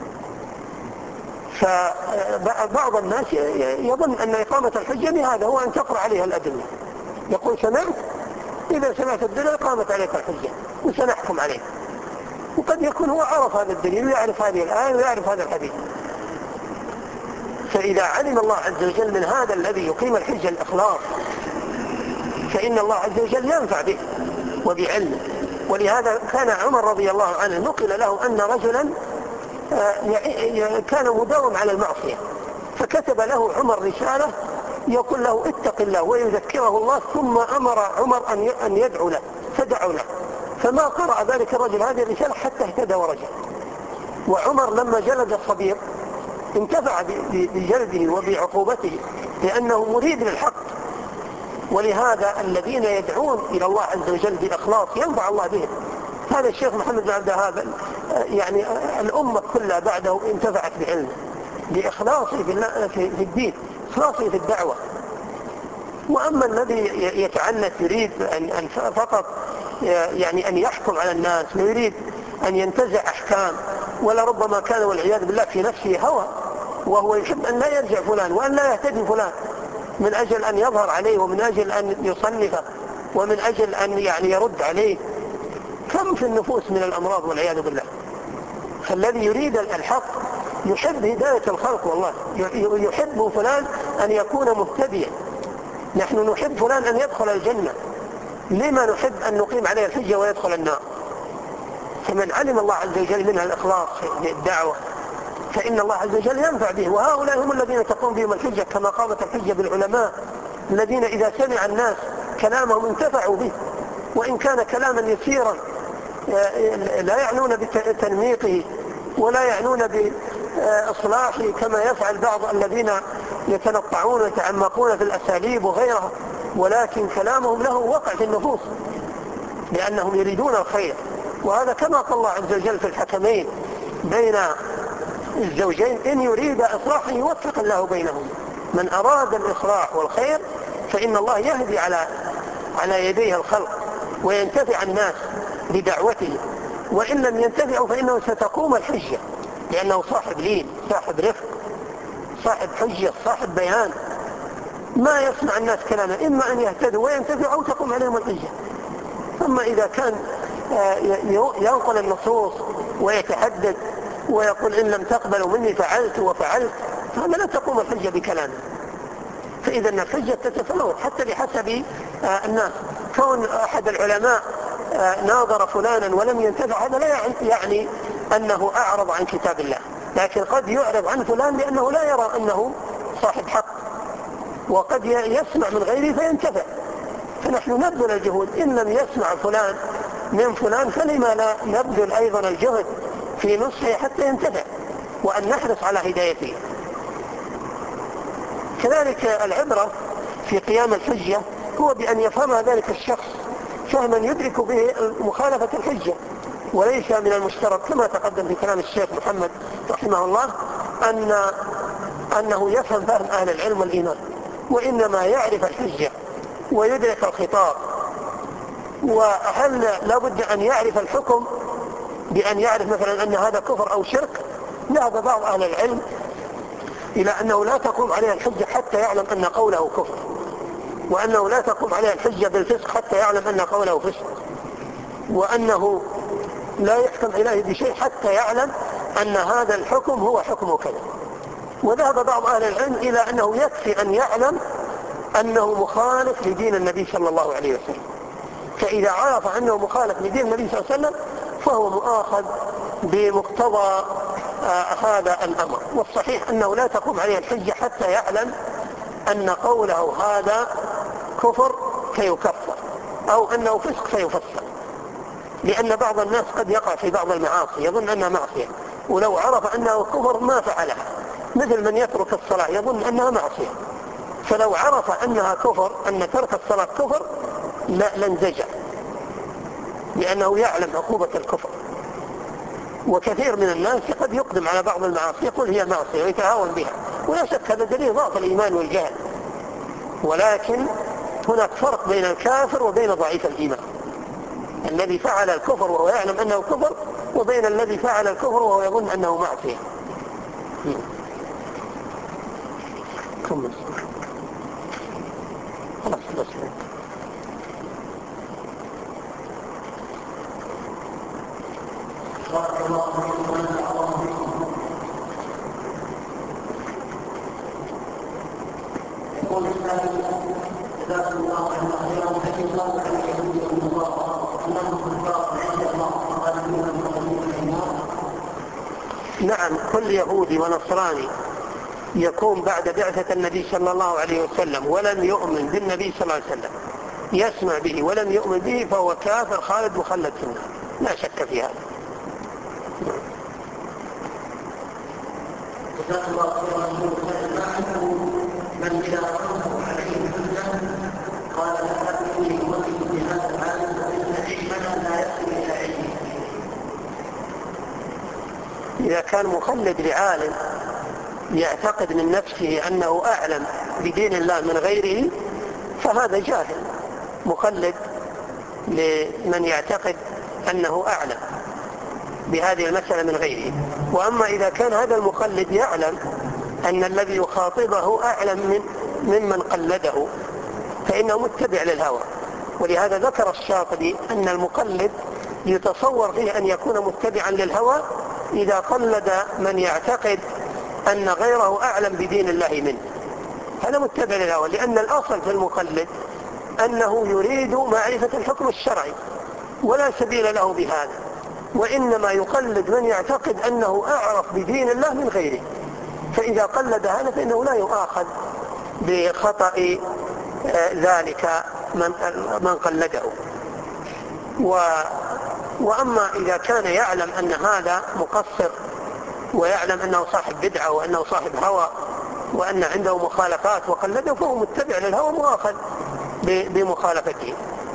فبعض الناس يظن أن إقامة الحجة بهذا هو أن تقرأ عليها الأدلة، يقول سمعت، إذا سمعت الدليل قامت عليك الحجة وسنحكم عليك. وقد يكون هو عرف هذا الدليل ويعرف هذه الآية ويعرف هذا الحديث. فإذا علم الله عز وجل من هذا الذي يقيم الحجة الإخلاص فإن الله عز وجل ينفع به وبعلمه. ولهذا كان عمر رضي الله عنه نقل له أن رجلا كان مداوم على المعصية، فكتب له عمر رسالة يقول له اتق الله ويذكره الله، ثم أمر عمر أن يدعو له فدعوا له. فما قرأ ذلك الرجل هذه الرسالة حتى اهتدى ورجع. وعمر لما جلد الصبير انتفع بجلده وبعقوبته لأنه مريد للحق. ولهذا الذين يدعون إلى الله عز وجل بإخلاص ينفع الله بهم. هذا الشيخ محمد بن عبد الوهاب يعني الأمة كلها بعده انتفعت بعلمه بإخلاصه في الدين، إخلاصه في الدعوة. وأما الذي يتعنت يريد أن فقط يعني أن يحكم على الناس ويريد أن ينتزع أحكام، ولربما كان والعياذ بالله في نفسه هوى، وهو يحب أن لا يرجع فلان وأن لا يهتدي فلان من أجل أن يظهر عليه ومن أجل أن يصنفه ومن أجل أن يعني يرد عليه. كم في النفوس من الأمراض والعياذ بالله. فالذي يريد الحق يحب هداية الخلق، والله يحب فلان أن يكون مهتديا. نحن نحب فلان أن يدخل الجنة، لما نحب أن نقيم عليه الحجة ويدخل النار؟ فمن علم الله عز وجل منها الإخلاص في الدعوة فإن الله عز وجل ينفع به، وهؤلاء هم الذين تقوم بهم الحجة، كما قامت الحجة بالعلماء الذين إذا سمع الناس كلامهم انتفعوا به، وإن كان كلاما يسيرا لا يعنون بتنميقه ولا يعنون بإصلاحه كما يفعل بعض الذين يتنطعون ويتعمقون في الأساليب وغيرها، ولكن كلامهم له وقع في النفوس لأنهم يريدون الخير. وهذا كما قال الله عز وجل في الحكمين بين الزوجين: إن يريد إصلاحا يوفق الله بينهم. من أراد الإصلاح والخير فإن الله يهدي على على يديه الخلق وينتفع الناس بدعوته، وإن لم ينتفعوا فإنه ستقوم الحجة، لأنه صاحب لين، صاحب رفق، صاحب حجة، صاحب بيان، ما يسمع الناس كلامه إما أن يهتدوا وينتفعوا أو تقوم عليهم الحجة. ثم إذا كان ينقل النصوص ويتحدد ويقول إن لم تقبلوا مني فعلت وفعلت، فهذا لا تقوم الحجة بكلامه. فإذا الحجة تتفاوت حتى بحسب الناس. كون أحد العلماء ناظر فلانا ولم ينتفع هذا لا يعني أنه أعرض عن كتاب الله، لكن قد يعرض عن فلان لأنه لا يرى أنه صاحب حق، وقد يسمع من غيره فينتفع. فنحن نبذل الجهود، إن لم يسمع فلان من فلان فلما لا نبذل أيضا الجهد في نصحه حتى ينتفع وأن نحرص على هدايته. كذلك العبرة في قيام الحجة هو بأن يفهم ذلك الشخص فهما يدرك به مخالفة الحجة، وليس من المشترط كما تقدم في كلام الشيخ محمد رحمه الله أن أنه يفهم فهم أهل العلم والإيمان، وإنما يعرف الحجة ويدرك الخطاب. وهل لابد أن يعرف الحكم بأن يعرف مثلا أن هذا كفر أو شرك؟ ذهب بعض أهل العلم إلى أنه لا تقوم عليه الحجة حتى يعلم أن قوله كفر، وأنه لا تقوم عليه الحجة بالفسق حتى يعلم أن قوله فسق، وأنه لا يحكم إليه بشيء حتى يعلم أن هذا الحكم هو حكم كذا. وذهب بعض أهل العلم إلى أنه يكفي أن يعلم أنه مخالف لدين النبي صلى الله عليه وسلم، فإذا عرف أنه مخالف لدين النبي صلى الله عليه وسلم فهو مؤاخذ بمقتضى آه هذا الأمر. والصحيح أنه لا تقوم عليه الحجة حتى يعلم أن قوله هذا كفر فيكفر أو أنه فسق فيفسق، لأن بعض الناس قد يقع في بعض المعاصي يظن أنها معصية، ولو عرف أنه كفر ما فعلها، مثل من يترك الصلاة يظن أنها معصية، فلو عرف أنها كفر أن ترك الصلاة كفر لا لانزجع، لأنه يعلم عقوبة الكفر. وكثير من الناس قد يقدم على بعض المعاصي يقول هي معصية ويتهاون بها، ولا شك هذا دليل ضعف الإيمان والجهل. ولكن هناك فرق بين الكافر وبين ضعيف الإيمان، الذي فعل الكفر وهو يعلم أنه كفر، وبين الذي فعل الكفر وهو يظن أنه معصية. كمل خلاص بس.
بارك الله فيكم ونفع الله بكم. يقول السائل: جزاكم الله خيرا، فإن الله عن اليهود والنصارى أنهم كفار عند الله خالدون مخلدون في النار؟
نعم، كل يهودي ونصراني يكون بعد بعثة النبي صلى الله عليه وسلم ولم يؤمن بالنبي صلى الله عليه وسلم، يسمع به ولم يؤمن به، فهو كافر خالد مخلد في النار، لا شك في هذا.
جزاك الله خيرا. ما حكم من إذا قامت عليه الحجة قال لا إني أؤمن بهذا العالم فإن علما لا يصل إلى علمه؟
إذا كان مخلد لعالم يعتقد من نفسه أنه أعلم بدين الله من غيره فهذا جاهل مقلد لمن يعتقد أنه أعلم بهذه المسألة من غيره. وأما إذا كان هذا المقلد يعلم أن الذي يخاطبه أعلم من ممن قلده فإنه متبع للهوى. ولهذا ذكر الشاطبي أن المقلد يتصور فيه أن يكون متبعا للهوى إذا قلد من يعتقد أن غيره أعلم بدين الله منه، هذا متبع للهوى، لأن الأصل في المقلد أنه يريد معرفة الحكم الشرعي ولا سبيل له بهذا، وإنما يقلد من يعتقد أنه أعرف بدين الله من غيره، فإذا قلد هذا فإنه لا يؤاخذ بخطأ ذلك من من قلده. و وأما إذا كان يعلم أن هذا مقصر ويعلم أنه صاحب بدعة وأنه صاحب هوى وأن عنده مخالفات وقلده فهو متبع للهوى مؤاخذ بمخالفته.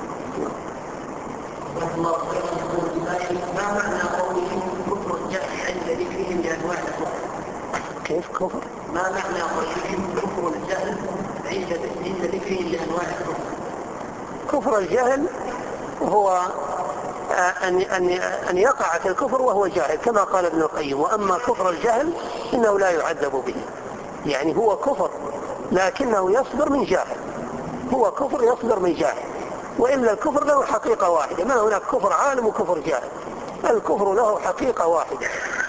ما معنى قولهم كفر الجهل عند ذكرهم لأنواع الكفر؟
كيف كفر؟
ما معنى قولهم كفر الجهل عند ذكرهم لأنواع الكفر؟
كفر الجهل هو أن أن أن يقع في الكفر وهو جاهل كما قال ابن القيم. وأما كفر الجهل إنه لا يعذب به، يعني هو كفر لكنه يصدر من جاهل، هو كفر يصدر من جاهل، وإلا الكفر له حقيقة واحدة، ما هناك كفر عالم وكفر جاهل، الكفر له حقيقة واحدة.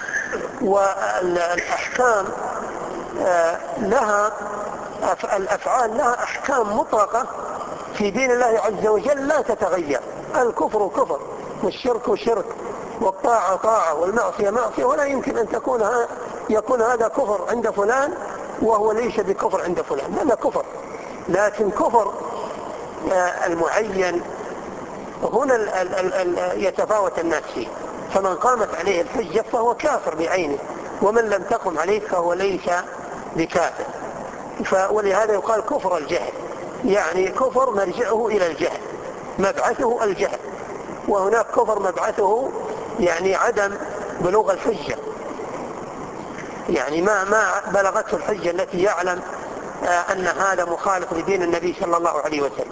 والأحكام لها الأفعال لها أحكام مطلقة في دين الله عز وجل لا تتغير. الكفر كفر والشرك شرك والطاعة طاعة والمعصية معصية، ولا يمكن أن تكون يكون هذا كفر عند فلان وهو ليس بكفر عند فلان، هذا كفر. لكن كفر المعين هنا يتفاوت الناس فيه، فمن قامت عليه الحجة فهو كافر بعينه، ومن لم تقم عليه فهو ليس بكافر. ولهذا يقال كفر الجهل، يعني كفر مرجعه إلى الجهل، مبعثه الجهل، وهناك كفر مبعثه يعني عدم بلوغ الحجة، يعني ما ما بلغته الحجة التي يعلم أن هذا مخالف لدين النبي صلى الله عليه وسلم.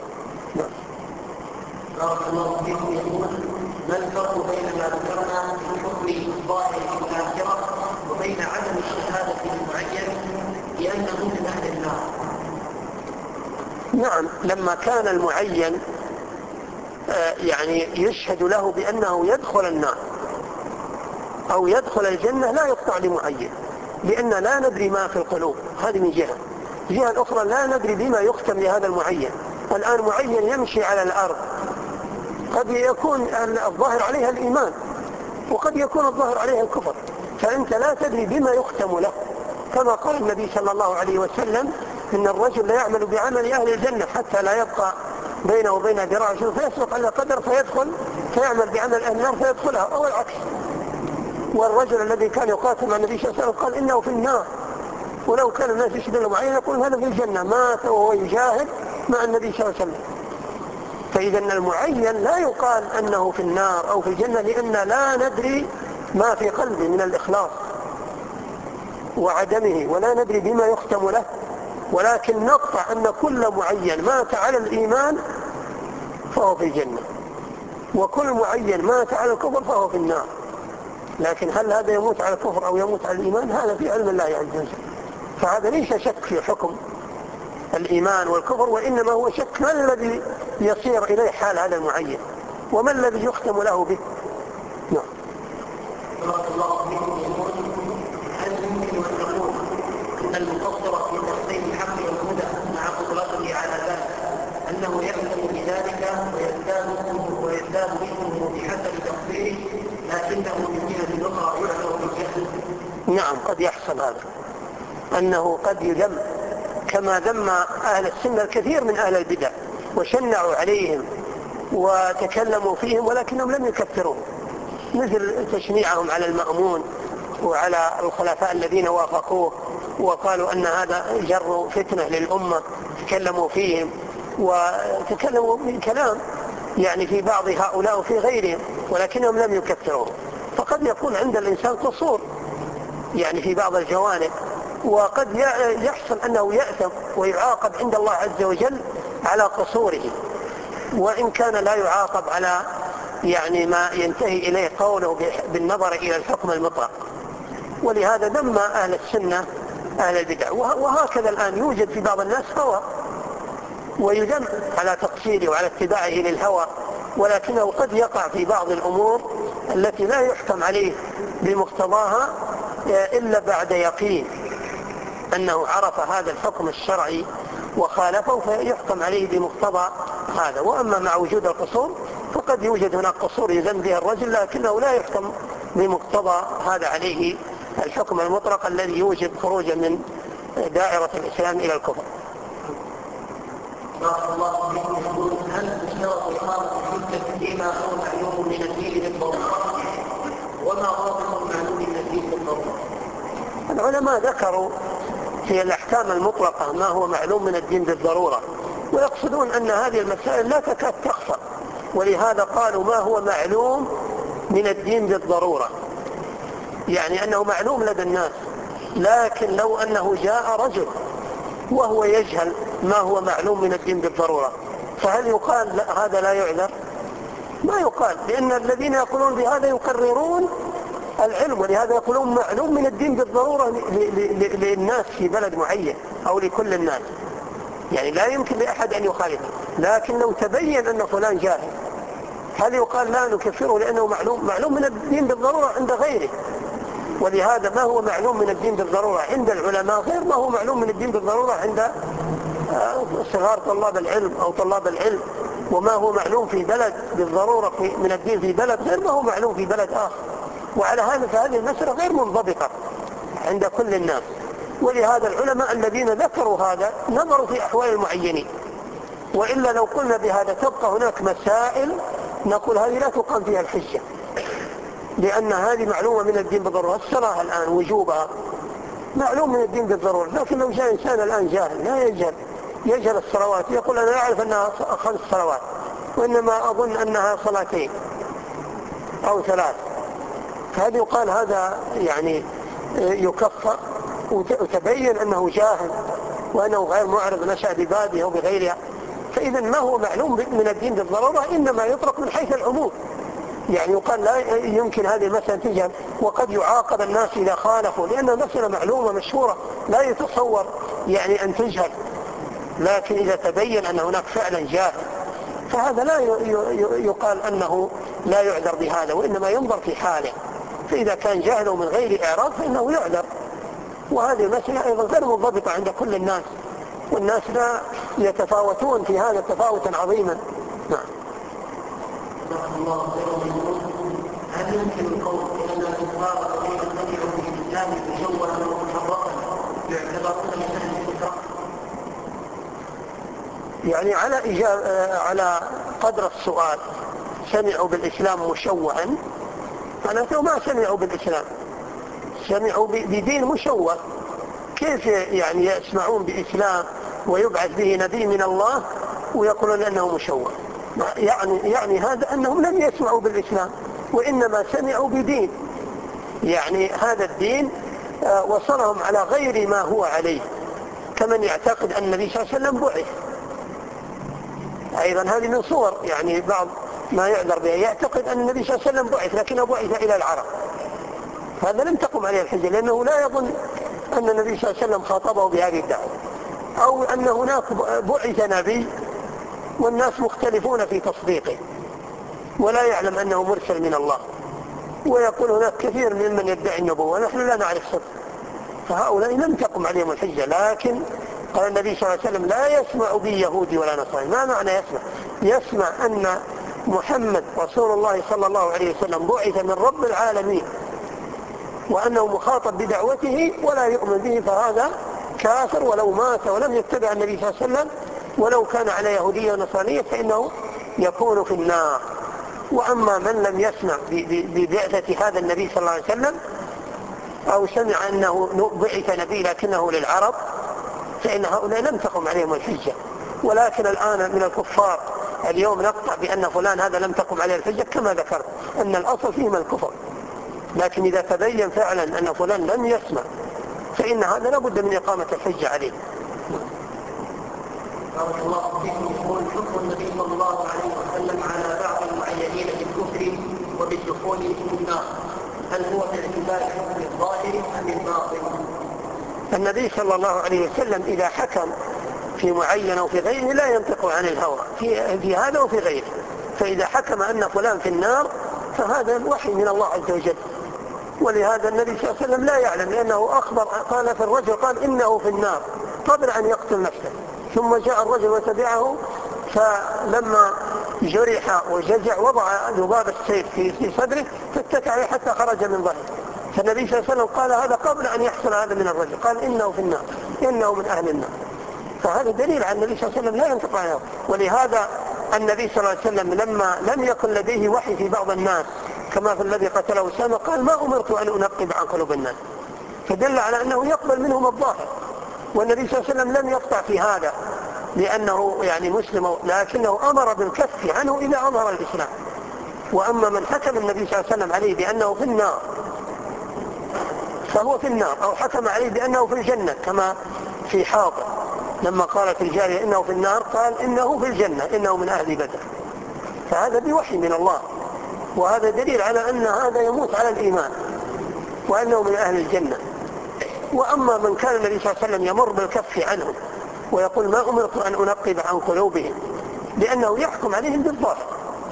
بارك الله فيكم. يقول: ما الفرق بين ما ذكرنا في الحكم الظاهر في الآخرة وبين عدم الشهادة للمعين بأنه من أهل النار؟
نعم، لما كان المعين يعني يشهد له بأنه يدخل النار أو يدخل الجنة لا يقطع لمعين، لأن لا ندري ما في القلوب، هذه من جهة. الجهة الأخرى لا ندري بما يختم لهذا المعين. الآن معين يمشي على الأرض، قد يكون الظاهر عليها الإيمان وقد يكون الظاهر عليها الكفر، فأنت لا تدري بما يختم له، كما قال النبي صلى الله عليه وسلم: إن الرجل لا يعمل بعمل أهل الجنة حتى لا يبقى بينه وبين ذراع فيسبق على قدر فيدخل فيعمل بعمل أهل النار فيدخلها، أو العكس. والرجل الذي كان يقاتل مع النبي صلى الله عليه وسلم قال إنه في النار، ولو كان الناس يشهدون معين يقول هذا في الجنة، مات وهو يجاهد مع النبي صلى الله عليه وسلم. فإذا المعين لا يقال أنه في النار أو في الجنة، لأن لا ندري ما في قلبه من الإخلاص وعدمه، ولا ندري بما يختم له، ولكن نقطع أن كل معين مات على الإيمان فهو في الجنة، وكل معين مات على الكفر فهو في النار. لكن هل هذا يموت على الكفر أو يموت على الإيمان؟ هذا في علم الله عز وجل، فهذا ليس شك في حكم الإيمان والكفر، وإنما هو شك ما الذي يصير إليه حال هذا المعين وما الذي يختم له به. نعم.
بارك الله فيكم. يقول: هل يمكن أن نقول أن المقصر في تحصيل الحق والهدى مع قدرته على ذلك أنه يأثم بذلك ويزداد ويزداد اسمه بحسب تقصيره، لكنه من جهة أخرى يعذر بالجهل؟
نعم، قد يحصل هذا، أنه قد يذم كما ذم أهل السنة الكثير من أهل البدع وشنعوا عليهم وتكلموا فيهم ولكنهم لم يكفروهم، مثل تشنيعهم على المأمون وعلى الخلفاء الذين وافقوه وقالوا أن هذا جر فتنة للأمة، تكلموا فيهم وتكلموا بكلام يعني في بعض هؤلاء وفي غيرهم، ولكنهم لم يكفروهم. فقد يكون عند الإنسان قصور يعني في بعض الجوانب، وقد يحصل أنه يأثم ويعاقب عند الله عز وجل على قصوره، وإن كان لا يعاقب على يعني ما ينتهي إليه قوله بالنظر إلى الحكم المطلق. ولهذا ذم أهل السنة أهل البدع. وهكذا الآن يوجد في بعض الناس هوى ويذم على تقصيره وعلى اتباعه للهوى، ولكنه قد يقع في بعض الأمور التي لا يحكم عليه بمقتضاها إلا بعد يقين أنه عرف هذا الحكم الشرعي وخالفه فيحكم عليه بمقتضى هذا. وأما مع وجود القصور فقد يوجد هناك قصور يذم به الرجل، لكنه لا يحكم بمقتضى هذا عليه الحكم المطلق الذي يوجب خروجا من دائرة الإسلام إلى الكفر.
بارك الله فيكم. يقول: هل تشترط إقامة الحجة فيما هو معلوم من الدين بالضرورة؟ وما هو معلوم من الدين بالضرورة؟
العلماء ذكروا في الأحكام المطلقة ما هو معلوم من الدين بالضرورة، ويقصدون أن هذه المسائل لا تكاد تخفى، ولهذا قالوا ما هو معلوم من الدين بالضرورة، يعني أنه معلوم لدى الناس. لكن لو أنه جاء رجل وهو يجهل ما هو معلوم من الدين بالضرورة، فهل يقال لا هذا لا يعذر؟ ما يقال، لأن الذين يقولون بهذا يقررون العلم، ولهذا يقولون معلوم من الدين بالضرورة للناس في بلد معين أو لكل الناس، يعني لا يمكن لأحد أن يخالفه. لكن لو تبين أن فلان جاهل هل يقال لا نكفره لأنه معلوم معلوم من الدين بالضرورة عند غيره؟ ولهذا ما هو معلوم من الدين بالضرورة عند العلماء غير ما هو معلوم من الدين بالضرورة عند صغار طلاب العلم أو طلاب العلم، وما هو معلوم في بلد بالضرورة من الدين في بلد غير ما هو معلوم في بلد آخر. وعلى هذا فهذه المسألة غير منضبطة عند كل الناس. ولهذا العلماء الذين ذكروا هذا نظروا في أحوال المعينين، وإلا لو قلنا بهذا تبقى هناك مسائل نقول هذه لا تقام فيها الحجة، لأن هذه معلومة من الدين بالضرورة. الصلاة الآن وجوبها معلوم من الدين بالضرورة، لكن لو جاء إنسان الآن جاهل لا يجهل يجهل الصلوات يقول أنا أعرف أنها خمس صلوات وإنما أظن أنها صلاتين أو ثلاث، فهذا يقال هذا يعني يكفر، وتبين أنه جاهل وأنه غير معرض نشأ ببابه أو بغيرها. فإذا ما هو معلوم من الدين بالضرورة إنما يطلق من حيث العموم، يعني يقال لا يمكن هذه المسألة تجهل، وقد يعاقب الناس إذا خالفوا، لأن المسألة معلومة مشهورة لا يتصور يعني أن تجهل. لكن إذا تبين أن هناك فعلا جاهل فهذا لا يقال أنه لا يعذر بهذا، وإنما ينظر في حاله. فإذا كان جاهله من غير إعراض فإنه يعذر. وهذه المسألة أيضا غير منضبطة عند كل الناس، والناس لا يتفاوتون في هذا تفاوتا عظيما. نعم.
هل يمكن القول بأن الكفار الذين سمعوا بالإسلام مشوها ومحرقا يعتبرون من أهل الكفر؟
يعني على إجابة على قدر السؤال، سمعوا بالإسلام مشوها معناته ما سمعوا بالإسلام، سمعوا بدين مشوه. كيف يعني يسمعون بإسلام ويبعث به نبي من الله ويقولون أنه مشوه؟ يعني يعني هذا أنهم لم يسمعوا بالإسلام وإنما سمعوا بدين، يعني هذا الدين وصلهم على غير ما هو عليه، كمن يعتقد أن النبي صلى الله عليه وسلم بعث. أيضا هذه من صور يعني بعض ما يعذر بها، يعتقد أن النبي صلى الله عليه وسلم بعث لكنه بعث إلى العرب، هذا لم تقم عليه الحجة، لأنه لا يظن أن النبي صلى الله عليه وسلم خاطبه بهذه الدعوة، أو أن هناك بعث نبي والناس مختلفون في تصديقه ولا يعلم أنه مرسل من الله، ويقول هناك كثير ممن يدعي النبوة نحن لا نعرف صدق، فهؤلاء لم تقم عليهم الحجة. لكن قال النبي صلى الله عليه وسلم لا يسمع بي يهودي ولا نصراني. ما معنى يسمع؟ يسمع أن محمد رسول الله صلى الله عليه وسلم بعث من رب العالمين وأنه مخاطب بدعوته ولا يؤمن به فهذا كافر ولو مات ولم يتبع النبي صلى الله عليه وسلم، ولو كان على يهودية ونصرانية فإنه يكون في النار. وأما من لم يسمع ببعثة هذا النبي صلى الله عليه وسلم أو سمع أنه بعث نبي لكنه للعرب فإن هؤلاء لم تقم عليهم الحجة. ولكن الآن من الكفار اليوم نقطع بأن فلان هذا لم تقم عليه الحجة، كما ذكرت أن الأصل فيهم الكفر، لكن إذا تبين فعلا أن فلان لم يسمع فإن هذا لابد من إقامة الحجة عليه.
بارك الله فيكم. يقول حكم النبي صلى الله عليه وسلم على بعض المعينين بالكفر وبالدخول في النار، هل هو باعتبار حكم الظاهر ام الباطن؟
النبي صلى الله عليه وسلم إذا حكم في معين أو في غيره لا ينطق عن الهوى في, في هذا وفي غيره. فإذا حكم أن فلان في النار فهذا الوحي من الله عز وجل. ولهذا النبي صلى الله عليه وسلم لا يعلم، لأنه أخبر قال في الرجل قال إنه في النار قبل أن يقتل نفسه، ثم جاء الرجل وتبعه فلما جرح وجزع وضع ذباب السيف في صدره فاتكى حتى خرج من ظهره. فالنبي صلى الله عليه وسلم قال هذا قبل أن يحصل هذا من الرجل، قال إنه في النار، إنه من أهل النار. فهذا دليل على النبي صلى الله عليه وسلم لا ينطق عنه. ولهذا النبي صلى الله عليه وسلم لما لم يكن لديه وحي في بعض الناس كما في الذي قتله أسامة قال ما أمرت أن أنقب عن قلوب الناس، فدل على أنه يقبل منهم الظاهر. والنبي صلى الله عليه وسلم لم يقطع في هذا لأنه يعني مسلم، لكنه أمر بالكف عنه إذا أمر الإسلام. وأما من حكم النبي صلى الله عليه وسلم عليه بأنه في النار فهو في النار، أو حكم عليه بأنه في الجنة كما في حاطب لما قالت الجارية إنه في النار قال إنه في الجنة، إنه من أهل بدر، فهذا بوحي من الله. وهذا دليل على أن هذا يموت على الإيمان وأنه من أهل الجنة. وأما من كان النبي صلى الله عليه وسلم يمر بالكف عنهم ويقول ما أمرت أن أنقب عن قلوبهم لأنه يحكم عليهم بالظاهر،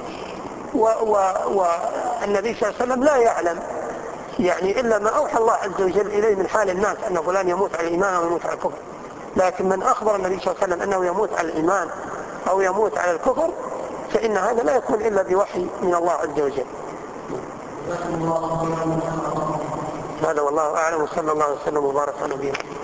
والنبي صلى الله عليه وسلم لا يعلم يعني إلا ما أوحى الله عز وجل إليه من حال الناس أن فلان يموت على الإيمان أو يموت على الكفر. لكن من أخبر النبي صلى الله عليه وسلم أنه يموت على الإيمان أو يموت على الكفر فإن هذا لا يكون إلا بوحي من الله عز وجل. هذا والله أعلم، وصلى الله وسلم وبارك على نبينا.